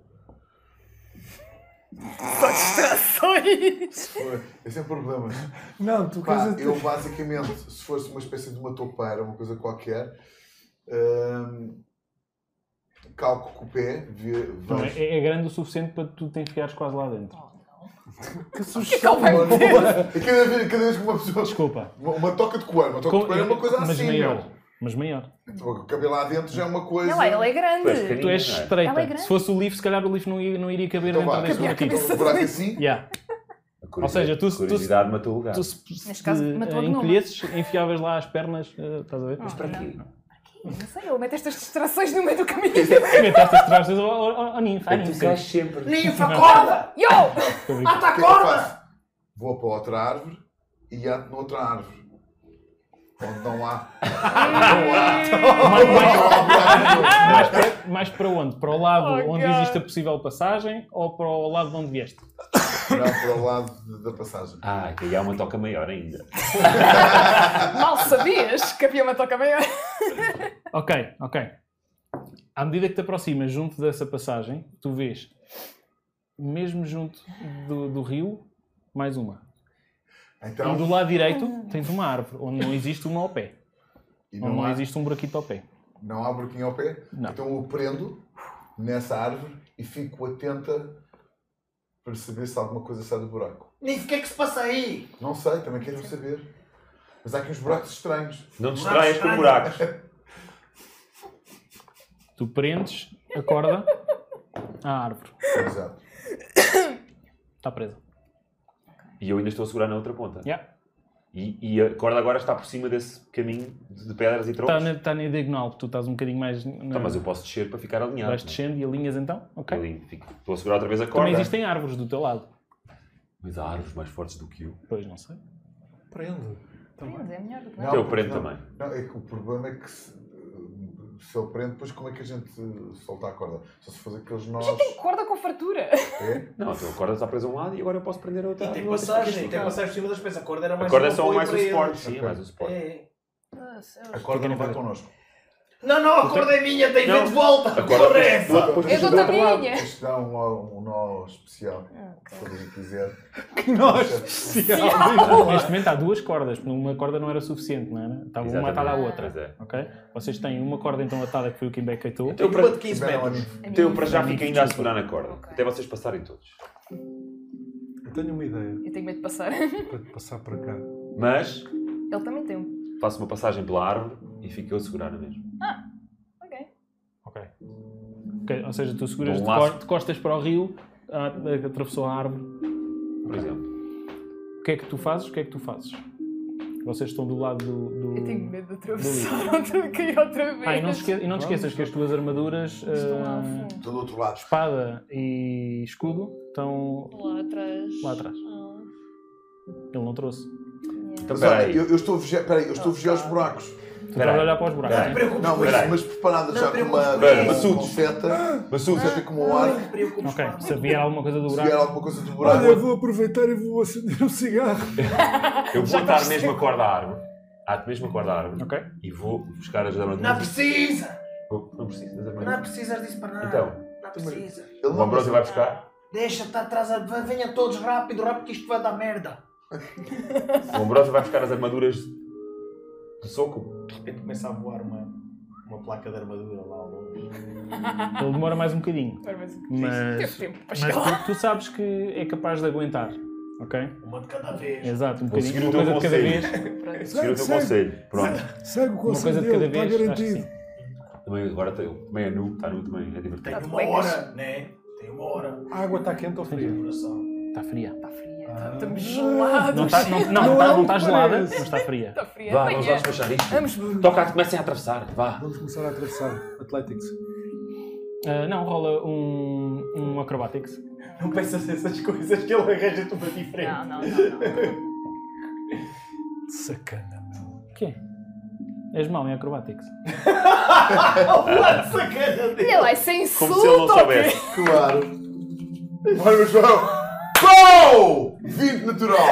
Só distrações! Esse é o problema. Não, tu Pá, queres... eu basicamente, se fosse uma espécie de uma toupeira, uma coisa qualquer, hum, calco com o pé, vê, Não, vejo... é, é grande o suficiente para tu te enfiares quase lá dentro. Que sugestão! E cada vez, cada vez que uma pessoa... Desculpa. Uma, uma toca de coelho, uma toca de coelho é uma coisa mas assim, maior. meu. Mas maior. Então, o cabelo lá dentro já é uma coisa... Não, ela é Tu és grande. Tu és não é? estreita. Ela é grande. Se fosse o Leaf, se calhar o Leaf não, ia, não iria caber Então dentro vá, desse cabia a buraquinho. cabeça. um buraco assim. Yeah. A Ou seja, tu- a tu- curiosidade matou o lugar. Tu se, se Neste caso, te, matou a eh, gnoma. encolhesses, enfiavas lá as pernas, eh, estás a ver? Mas para quê? Não sei, ele mete estas distrações no meio do caminho. Meteste as traças ao, ao, ao ninho. É que tu queres sempre. Ninfa, acorda! Yo! Estou a brincar. Ata, O que é que eu acorda! faço? Vou para outra árvore e ato noutra árvore. Onde não há. mais, mais, mais, para, mais para onde? Para o lado Oh, onde God. existe a possível passagem ou para o lado de onde vieste? Não, para o lado de- da passagem. Ah, que aí há uma toca maior ainda. Mal sabias que havia uma toca maior. Ok, ok. À medida que te aproximas junto dessa passagem, tu vês, mesmo junto do, do rio, mais uma. Então, E do lado direito tens uma árvore, onde não existe uma ao pé. e Onde não, não há, existe um buraquito ao pé. não há buraquinho ao pé. Não. Então eu prendo nessa árvore e fico atenta para saber se alguma coisa sai do buraco. Ninfa, o que é que se passa aí? Não sei, também quero saber. Mas há aqui uns buracos estranhos. Não te distraias com buracos. Tu prendes a corda à árvore. Exato. Está presa. E eu ainda estou a segurar na outra ponta. Yeah. E, e a corda agora está por cima desse caminho de pedras e Está troncos. na, tá na diagonal, tu estás um bocadinho mais... Na... Então, mas eu posso descer para ficar alinhado. Vais descendo e alinhas então? Ok. Alinho, fico. Estou a segurar outra vez a corda. Também existem árvores do teu lado. Mas há árvores mais fortes do que eu. Pois, não sei. Prende. Prende, é melhor do que Não, nada. Eu prendo não, também. Não, é que o problema é que se, se ele prende, depois como é que a gente solta a corda? Só se fazer aqueles nós. Tem corda com fartura. É? Não, então a corda está presa a um lado e agora eu posso prender a outra. E tem a outra passagem, fica tem esticada. passagem por cima das peças. A corda era A mais corda é um só apoio mais um para suporte. eles. Sim, é Ok. mais um suporte. É. A corda não vai fazer? connosco. Não, não, a corda é minha, tem que Não. vir de volta. A A corda corda é é essa. tua. Depois Eu tens dou do outro lado. minha. Isto dá um, nó- um nó especial. Ok. Se alguém quiser. Que nós especial. Neste momento há duas cordas, porque uma corda não era suficiente, não era? Estava uma Exatamente. atada à Pois outra. é. Ok? Vocês têm uma corda então atada que foi o que embecaitou. Então, Tem para, uma de quinze Tiveram metros. ali. então eu para já fico ainda a Desculpa. segurar na corda. Até vocês passarem todos. Eu tenho uma ideia Eu tenho medo de passar. para te passar para cá. Mas Ele também tem um. faço uma passagem pela árvore e fico eu a segurar na mesma. Ok. Ok. Ok, ou seja, tu seguras Dou um de, laço. cor- de costas para o rio, a- a- atravessou a árvore. Por exemplo. O que é que tu fazes? O que é que tu fazes? Vocês estão do lado do... do... Eu tenho medo de atravessar outra cair outra vez. Ah, e não, te esque... e não te esqueças que as tuas armaduras, Estão lá ao ah, fundo. Estou do outro lado. espada e escudo, estão Lá atrás. lá atrás. Ah. Ele não trouxe. Então, Mas espera olha, aí. eu, eu estou a vigiar, peraí, eu estou a vigiar os buracos. Tu Espera estás a aí. olhar para os buracos. Espera Não te preocupes Não, com mas, isso. mas preparada Não já com preocupes uma, com isso. com Maçudos. seta, Maçudos. seta como um Não arco. te preocupes Ok, com se vier alguma coisa do Se buraco... vier alguma coisa do Olha, buraco. eu vou aproveitar e vou acender um cigarro. Eu vou atar mesmo a corda à árvore. Ato mesmo a corda à árvore. Ok? E vou buscar as armaduras. Não precisa! Vou- Não preciso das Não armaduras. precisas disso para nada. Então. Não precisa. Ele O não Ambrósio vai buscar. Deixa, está atrás. a- Venha todos rápido, rápido, que isto vai dar merda. O Ambrósio vai buscar as armaduras de soco. De repente começa a voar uma, uma placa de armadura lá ao longe. Ele demora mais um bocadinho. Agora, mas Mas, teve tempo para mas chegar lá. tu, tu sabes que é capaz de aguentar. Ok? Uma de cada vez. Exato, um Vou bocadinho. seguir o Uma teu coisa de cada conselho. vez. Seguir o teu Segue, conselho. Pronto. segue o Uma conselho coisa de dele, cada está vez. Acho que garantido. sim. Também agora tem- também é nu. Está nu também. É divertido. Tem Tá de uma cuecas. hora, né? Tem uma hora. A água está quente ou fria? Coração. Está fria. Está fria. Ah. Estamos gelados. Não está não, não, Não não é está o não está que gelada, parece. mas está fria. Está fria. Vá, Amanhã. vamos lá despachar isto. Vamos. Toca a que comecem a atravessar. Vá. Vamos começar a atravessar. Athletics. Ah, não, rola um, um acrobatics. Não pensas nessas coisas que ele arranja-te uma diferente. Não, não, não, não. Sacana, meu. O quê? És mau em acrobatics. Lá de sacana dele. Olha lá, isso é Como se ele não insulto, ok? soubesse. Claro. Vai, meu João. Pou! vinte natural.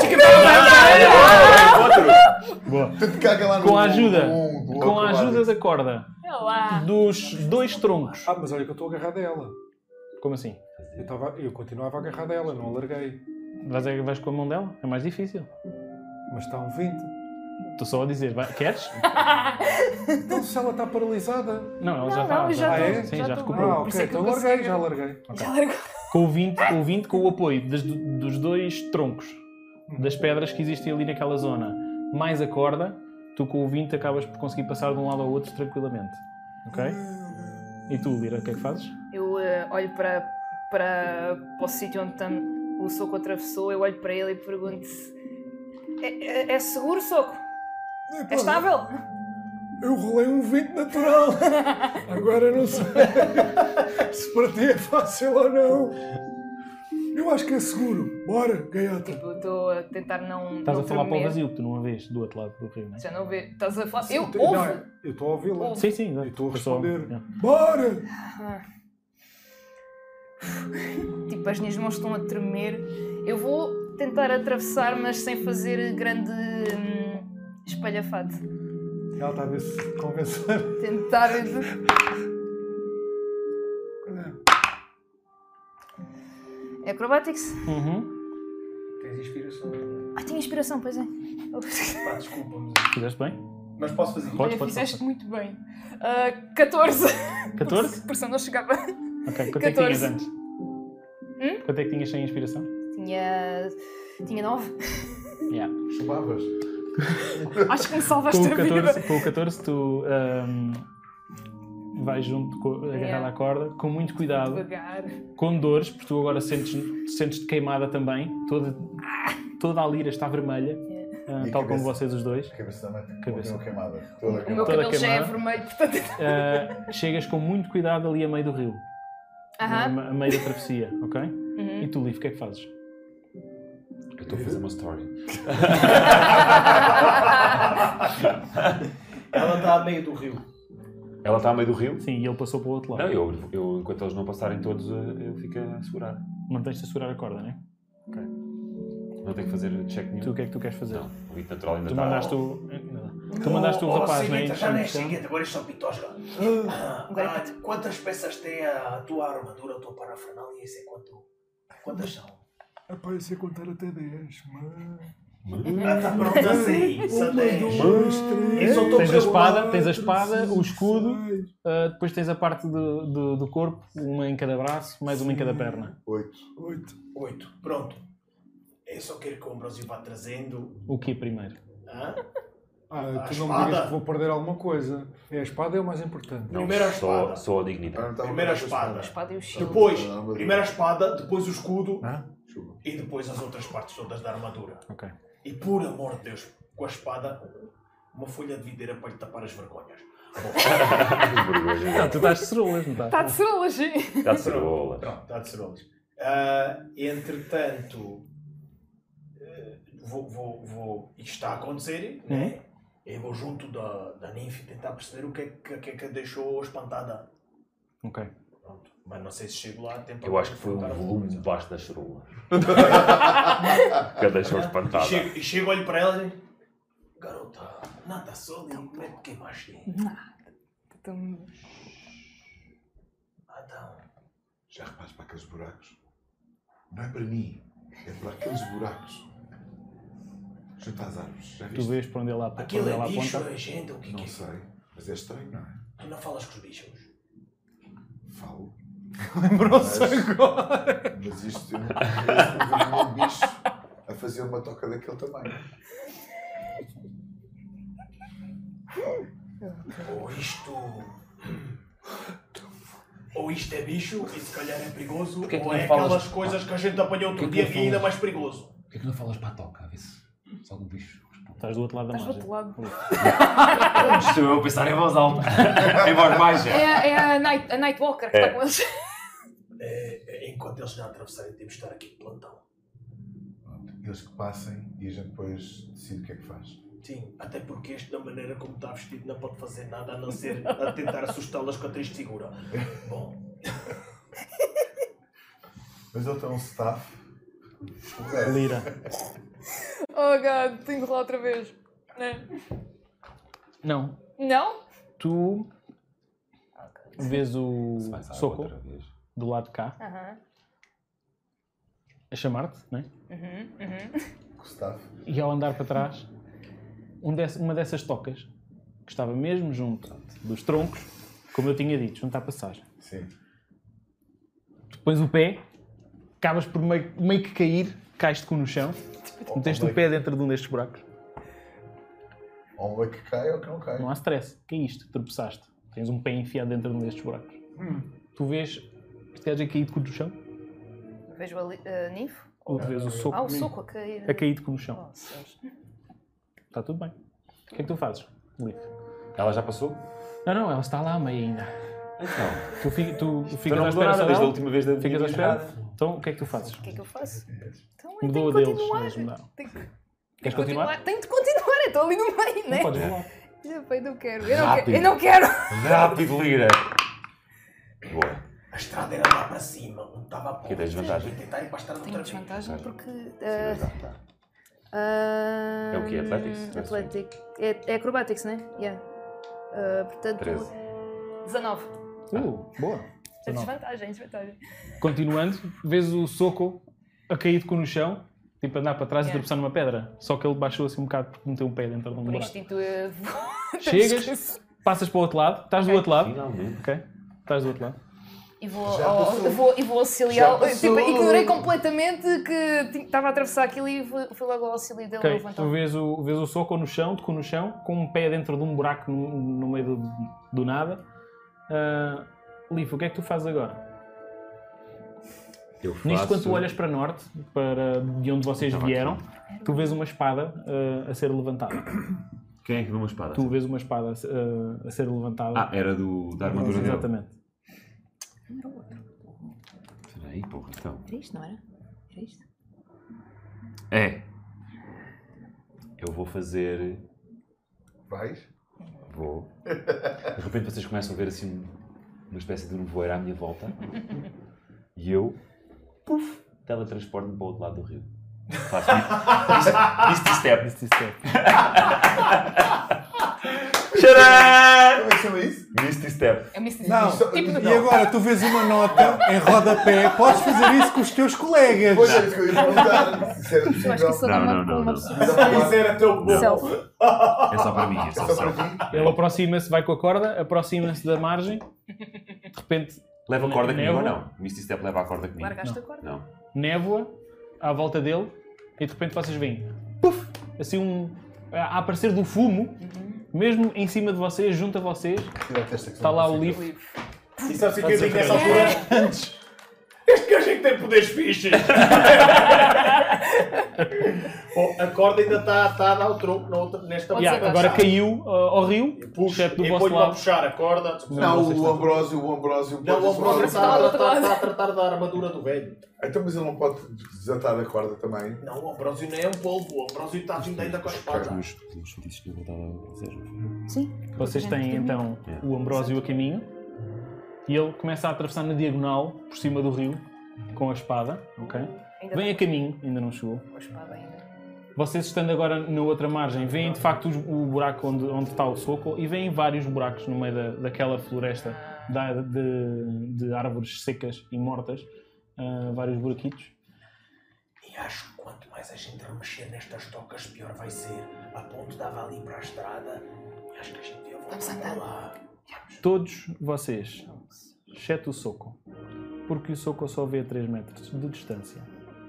Outro. Boa. Tanto caga lá no Com a ajuda, um, do com a outro ajuda lado. da corda Olha lá. dos dois troncos. Ah, mas olha que eu estou agarrado a ela. Como assim? Eu, tava, eu continuava agarrado a ela, não alarguei. Vais, vais com a mão dela? É mais difícil. Mas está um vinte. Estou só a dizer. Vai, queres? Então se ela está paralisada. Não, ela já Não, está. não, já tô- Sim, já já tô recuperou. Ah, Por ok, isso é que então eu larguei, consigo. já larguei. Já largou. Com o vinte, o vinte com o apoio das- dos dois troncos, das pedras que existem ali naquela zona, mais a corda, tu com o vinte acabas por conseguir passar de um lado ao outro tranquilamente. Ok? E tu, Lira, o que é que fazes? Eu eh, olho para, para, para o sítio onde tam, o soco atravessou, eu olho para ele e pergunto se é, é, é seguro, soco? É estável? Eu rolei um vinte natural. Agora não sei se para ti é fácil ou não. Eu acho que é seguro. Bora, gaiata. Tipo, estou a tentar não. Estás não a falar para o tremer. vazio, que tu não a vês do outro lado do rio, não é? Já não vê. Estás a falar. Eu Não, ouvo! eu estou a ouvi-la. Ouve. Sim, sim. Eu estou a Eu só- responder. é. Bora! Ah. Tipo, as minhas mãos estão a tremer. Eu vou tentar atravessar, mas sem fazer grande hum, espalhafato. Ela está a ver se convencer. Tentar. É acrobatics? Uhum. Tens inspiração. Ah, tinha inspiração, pois é. Pá, desculpa-me. Fizeste bem? Mas posso fazer Podes, Olha, podes, fizeste podes. muito bem. Ah, catorze. catorze? Por isso não chegava. Ok, quanto é que tinhas catorze. antes? Hum? Quanto é que tinhas sem inspiração? Tinha. Tinha nove. Yeah. Chumavas. Acho que me Com salvaste o a vida. catorze, com o catorze tu ahm, vais junto, com, agarrado Yeah. à corda, com muito cuidado, Devagar. com dores, porque tu agora sentes, sentes-te queimada também, toda, toda a lira está vermelha, ah, E a tal como cabeça? vocês os dois. Cabeça também. Cabeça. Cabeça. queimada. Toda O meu queimada. Toda cabelo já é queimada. vermelho, portanto. Ah, chegas com muito cuidado ali a meio do rio, Aham. a, a meio da travessia, ok? Uhum. E tu, Liv, o que é que fazes? Eu estou a fazer uma story. Ela está a meio do rio. Ela está a meio do rio? Sim, e ele passou para o outro lado. Não, eu, eu enquanto eles não passarem todos, eh, eu fico a segurar. Mantens-te a segurar a corda, não é? Não tenho que fazer check nenhum. Tu o que é que tu queres fazer? Não, o vito natural ainda Tu está. mandaste o... Tu mandaste o rapaz, não é? seguinte, já não é Então, seguinte, agora isto são pitosga. Ah, Agora ah, quantas peças tem a tua armadura, a tua parafernália? Isso é quanto? Quantas são? Epá, eu sei contar até dez, mas... Ah, está pronto, já sei. São dez. dois, três... Eu só estou Tens a espada, tens a quatro, espada, o cinco, escudo, seis, uh, depois tens a parte do, do, do corpo, uma em cada braço, mais uma em cada perna. Oito. oito. Oito. Pronto. Eu só quero que o Ambrosio vá trazendo. O que primeiro? Hã? Ah, A tu não me espada. digas que vou perder alguma coisa. É, a espada é o mais importante. Não, Primeiro a só, espada. só a dignidade. Agora não estava Primeiro a com espada. A espada e o shield. Depois, Ah, mas- primeiro a espada, depois o escudo Hã? Chuva. e depois as outras partes todas da armadura. Ok. E por amor de Deus, com a espada, uma folha de videira para lhe tapar as vergonhas. Não, tu estás de cerolas, não Está estás? de cerolas, sim. Está de cerola. Pronto, está de cerolas. Ah, entretanto, eh, vou, vou, vou, isto está a acontecer, né? Eu vou junto da, da ninfa tentar perceber o que é que, que, é que a deixou espantada. Ok. Pronto. Mas não sei se chego lá a tempo. Eu acho que foi o perguntar volume alguma de coisa. baixo da cerola. Que a deixou espantada. E chego, e chego, olho para ela e digo, garota, nada só, mete que mais tem. Então, Então, Já repares para aqueles buracos? Não é para mim, é para aqueles buracos. Junto às árvores. Já Tu viste? vês para onde ela, para aquilo onde é ela bicho, aponta? é gente, o que Não que é? sei, mas é estranho, não é? Tu não falas com os bichos. Falo. Lembrou-se Mas- agora. Mas isto, eu não conheço, nunca vi um bicho a fazer uma toca daquele tamanho. Ou isto. Ou isto é bicho e se calhar é perigoso, Porquê que ou não é falas- aquelas coisas que a gente apanhou outro Porquê que dia não que é ainda falas? mais perigoso. Porquê que não falas para a toca? A ver se, se algum bicho responde. Estás do outro lado da estás do margem. outro lado. Estou eu a pensar em voz alta. Em voz baixa. É, a- é a, Night, a Nightwalker que É. está com eles. É, é, enquanto eles não atravessarem, temos de estar aqui de plantão. Pronto, eles que passem e a gente depois decide o que é que faz. Sim, até porque este, da maneira como está vestido, não pode fazer nada a não ser a tentar assustá-las com a triste figura. Bom. Mas ele tem um staff. Lira. Oh god, tenho que rolar outra vez. Né? Não. Não? Tu vês o Se vais à Soco outra vez. do lado de cá Aham. a chamar-te, não é? Uhum, uhum. Com o staff. E ao andar para trás, um desse- uma dessas tocas, que estava mesmo junto dos troncos, como eu tinha dito, junto à passagem. Sim. Tu pões o pé, acabas por meio, meio que cair, cais-te com no chão, meteste o pé dentro de um destes buracos. Ou um é que cai ou que não cai. Não há stress, caíste, tropeçaste. Tens um pé enfiado dentro de um destes buracos. Tu vês este gajo a cair com no chão, Vejo a li- a ninfo? ou vês o soco Ah, o soco a cair. a cair com no chão. Oh, céus. Está tudo bem. O que é que tu fazes, Liv? Ela já passou? Não, não, ela está lá a meio ainda. Então. Tu, fi- tu Então ficas não à mudou espera nada só desde a dela? última vez da minha Ficas à espera? jornada. Então, o que é que tu fazes? O que é que eu faço? Então eu Mudou a tenho que deles, continuar. eles mudaram. Tenho que Queres continuar? Tenho de continuar, eu estou ali no meio, Não né? podes rolar. Já bem, não quero. Eu não Rápido. quero. Eu não quero. Rápido, Lira! Boa. A estrada era lá para cima, onde estava a ponte. Que tens desvantagem? E tentar ir para a estrada Tenho outra vez. desvantagem porque. Sim, Uh, tá. uh, É o quê? Athletics? Athletic. É, é acrobatics, né? Yeah. Uh, portanto. treze. dezanove. Uh, boa. É dezanove. desvantagem, desvantagem. Continuando, vês o soco a cair com no chão, tipo a andar para trás e Yeah. tropeçar numa pedra. Só que ele baixou assim um bocado porque meteu um pé dentro de um Por buraco. instinto eu vou. Chegas, passas para o outro lado, estás do Ok. outro lado, Finalmente. ok? Estás do outro lado. E vou, Já ao- passou. vou, e vou auxiliar. Já passou. Tipo, ignorei completamente que ti- estava a atravessar aquilo e fui, fui logo ao auxílio dele Ok, levantar. tu vês o, vês o soco no chão, de cu no chão, com um pé dentro de um buraco no, no meio do, do nada. Uh, Liv, o que é que tu fazes agora? Eu faço... Nisto, quando tu olhas para norte, para de onde vocês Estava vieram, tu vês uma espada uh, a ser levantada. Quem é que viu uma espada? Tu vês uma espada uh, a ser levantada. Ah, era do, da armadura dele. Exatamente. Espera aí, porra, então. Era isto, não era? Era isto? É. Eu vou fazer... Vais? Vou. De repente vocês começam a ver assim uma espécie de nevoeiro à minha volta. E eu... Puf! Teletransporto-me para o outro lado do rio. Faço Misty Step. Misty Step. Tcharam! Como é que chama isso? Misty Step. É Misty Não, Tipo de e agora tu vês uma nota em rodapé, podes fazer isso com os teus colegas. Pois é, isso que eu ia perguntar. Se era Eu acho que isso possível. Não, dá não, uma, não, uma não. pessoa. Isso era tão bom. Self. É só para mim. É É só, só só. para ti? Ele aproxima-se, vai com a corda, aproxima-se da margem, de repente Leva a corda comigo ou Névoa. não? Misty Step leva a corda comigo. Largaste a corda. Não. névoa à volta dele e de repente vocês veem, puf, assim um, a aparecer do fumo, mesmo em cima de vocês, junto a vocês, está lá o Leaf. E sabe se que eu digo nessa altura? Antes. Este gajo é que tem poderes fixes. Bom, a corda ainda está atada ao tronco na outra, nesta Pode Yeah, ser agora baixar. caiu uh, ao rio, Puxo, exceto do e vosso ponho-me a lado. puxar a corda. Não, Vocês o estão- Ambrósio, o Ambrósio Não, o pode Ambrósio desatar- está, do outro está, lado. está a tratar da armadura do velho. Então, mas ele não pode desatar a corda também. Não, o Ambrósio não é um polvo. O Ambrósio está vindo ainda com a espada. Os feitiços que eu voltava a fazer. Sim. Vocês têm então o Ambrósio a caminho e ele começa a atravessar na diagonal por cima do rio com a espada, ok? Ainda Vem não- a caminho, ainda não chegou. com a espada ainda. Vocês estando agora na outra margem, veem de facto os- o buraco onde, onde está o soco e veem vários buracos no meio da, daquela floresta da- de, de árvores secas e mortas, ah, vários buraquitos. E acho que quanto mais a gente remexer nestas tocas, pior vai ser. A ponte dava ali para a estrada. E acho que a gente ia voltar Vamos para andar. lá. Todos vocês, exceto o soco, porque o soco só vê a três metros de distância.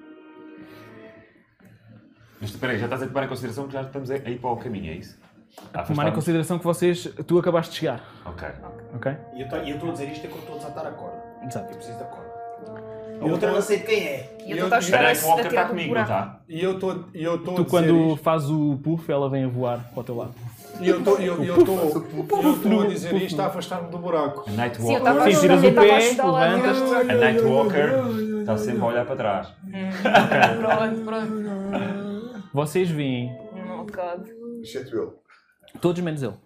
Mas espera aí, já estás a tomar em consideração que já estamos a ir para o caminho, é isso? A Tomar em afastar-nos? consideração que vocês, tu acabaste de chegar, Ok. ok? E eu tô- e eu estou a dizer isto é quando estou a desatar a corda. Eu Exato. preciso da corda. A Eu outra tô- não sei de quem é. E eu Eu- estou a chegar Espera a aí que o Walker a está tirar do comigo, não buraco. está? E eu estou e eu estou a Tu dizer quando isto, faz o puff, ela vem a voar para o teu lado. e eu estou eu, eu estou eu estou a dizer isto a afastar-me do buraco. A Night Sim, eu estava Walker, Sim, tiras o eu estava a pé, ajudar lá. levantas-te. a Night Walker está sempre a olhar para trás. Pronto, pronto. Vocês veem Oh God. Exceto ele. Todos menos ele.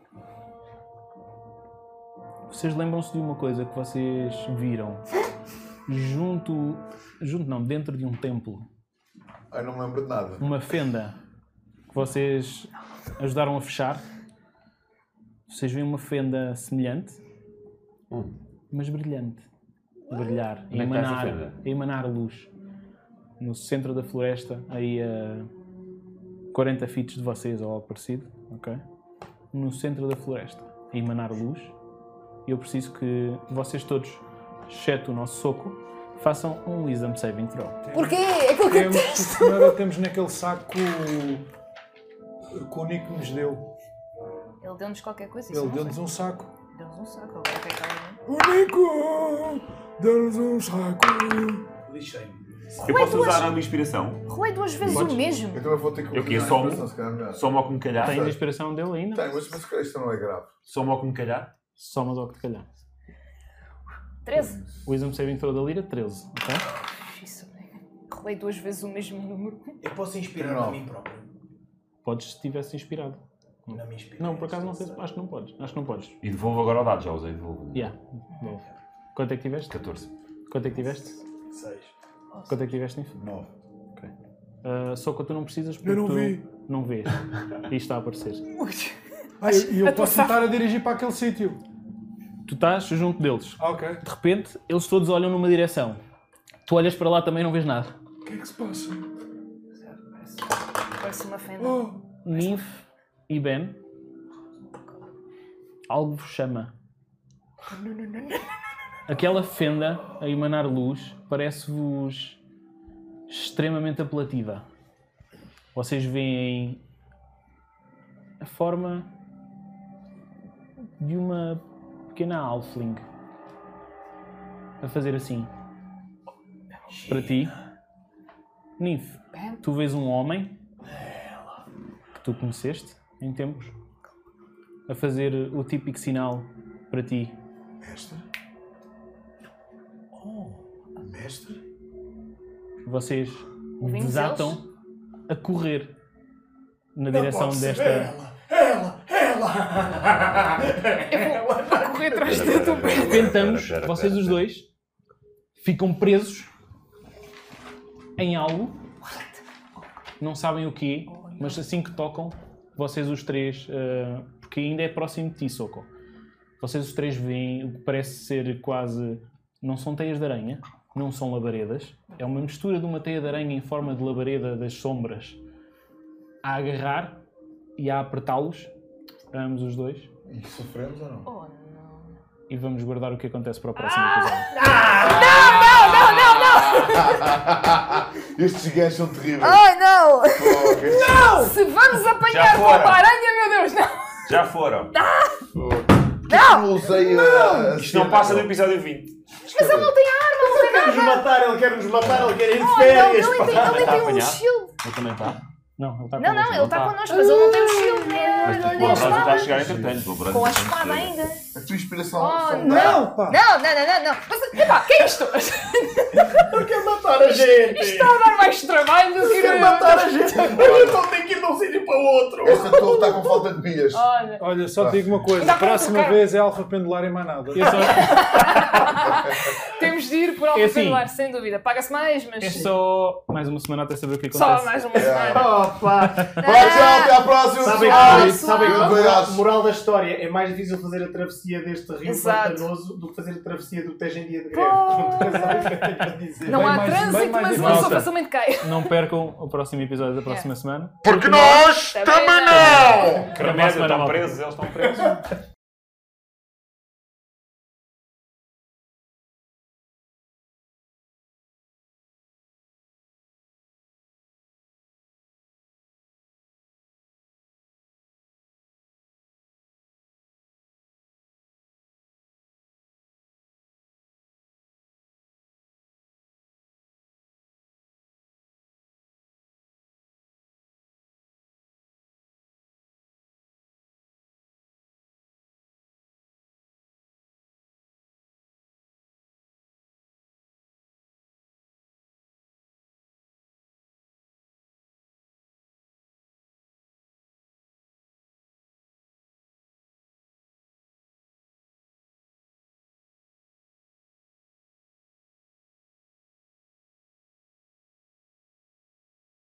Vocês lembram-se de uma coisa que vocês viram junto, junto não, dentro de um templo, Ai, não me lembro de nada. uma fenda que vocês ajudaram a fechar. Vocês veem uma fenda semelhante, Hum. mas brilhante. A brilhar, a Onde é que está essa emanar, fenda? a emanar luz. No centro da floresta, aí a quarenta feet de vocês, ou algo parecido, ok? No centro da floresta, a emanar luz. E eu preciso que vocês todos, exceto o nosso soco, façam um Wisdom Saving Throw. Porquê? É aquilo que eu Temos, senhora, temos naquele saco que o, que o Nico nos deu. Ele deu-nos qualquer coisa. isso Ele eu não deu-nos sei. um saco. Deu-nos um saco. Agora o que é que ela deu? O Nico deu-nos um saco. Lixei-me. Eu posso usar a minha inspiração? Rolei duas vezes Podes? o mesmo. Eu também vou ter que Eu queria utilizar só a um. inspiração, se calhar é melhor. Só-me ao que me calhar? Tens a inspiração dele ainda? Tem, mas, mas se calhar isto não é grave. Só-me ao que me calhar? Somas ao que te calhar. treze. Wisdom Saving Throw da Lira, treze, ok? Isso, rolei duas vezes o mesmo número. Eu posso inspirar Não. a mim próprio. Podes se tivesse inspirado. Na minha inspiração. Não, por acaso não sei, se- acho que não podes. Acho que não podes. E devolvo agora o dado, já usei, devolvo. Yeah, devolve. Quanto é que tiveste? catorze. Quanto é que tiveste? Seis. Quanto é que tiveste, Niff? Nove. Ok. Uh, só que tu não precisas porque Eu não tu vi. não vês. E está a aparecer. Ah, e eu posso tentar a dirigir para aquele sítio. Tu estás junto deles. Ah, ok. De repente, eles todos olham numa direção. Tu olhas para lá também e não vês nada. O que é que se passa? Parece uma fenda. Oh, Ninf e Ben, algo vos chama. Aquela fenda a emanar luz parece-vos extremamente apelativa. Vocês veem a forma de uma pequena halfling a fazer assim. Para ti, Ninf, tu vês um homem que tu conheceste em tempos a fazer o típico sinal para ti. Mestre? Oh, mestre? Vocês Ouvimos desatam a correr na direção desta. Ela! Ela! Ela! Eu vou correr atrás de tu. De repente, ambos, vocês os dois, ficam presos em algo. Não sabem o quê, mas assim que tocam, vocês os três, uh, porque ainda é próximo de ti, Soco. Vocês os três veem o que parece ser quase. Não são teias de aranha, não são labaredas. É uma mistura de uma teia de aranha em forma de labareda das sombras a agarrar e a apertá-los, ambos os dois. E sofremos ou não? Oh, não. E vamos guardar o que acontece para o próximo episódio. Estes gajos são terríveis. Ai, não! Oh, estes- Não! Se vamos apanhar Já com fora. uma aranha, meu Deus, não! Já foram. Eu não usei a. a Isto não cena, passa do meu. episódio vinte. Mas ele não tem arma, não tem Quer-nos nada! matar, ele quer nos matar, ele quer ir de Oh, não, férias. ele pá. tem, ele Está tem um apanhado? shield! Ele também está. Não, ele está Não, não, connosco. ele está connosco, mas ele não tem o shield, né? Mas Ele tu tem a pode está a espada. chegar entretanto. o Brando Com a tem que espada ser. ainda. A tua inspiração. Oh, só não. dá. não, pá. Não, não, não, não, não. Mas, epá, que é isto? Ele quer matar a gente. Isto está a dar mais trabalho do que... Quer matar a gente. A gente não tem que ir de um sítio para o outro. Esta torre está com falta de milhas. Olha, Olha, só te digo uma coisa. Dá A para próxima trocar. vez é alfa pendular em manada. Eu só, temos de ir por algo É assim. pendular, sem dúvida. Paga-se mais, mas... é só mais uma semana até saber o que acontece. Só mais uma semana. Opa! Vai, tchau, até à próxima. Sabem pessoal. que, sabem que a Cuidado. moral, moral da história é mais difícil fazer a travessia deste rio Exato. pantanoso do que fazer a travessia do que tens em dia de greve. Pô. Portanto, é só isso que eu tenho para dizer. Não Bem há mais- bem trânsito, mais mas difícil. uma pessoa Malta. facilmente cai. Não percam o próximo episódio da próxima semana. Porque nós Também também não. não! Remédio, Próxima estão malta. presos, eles estão presos.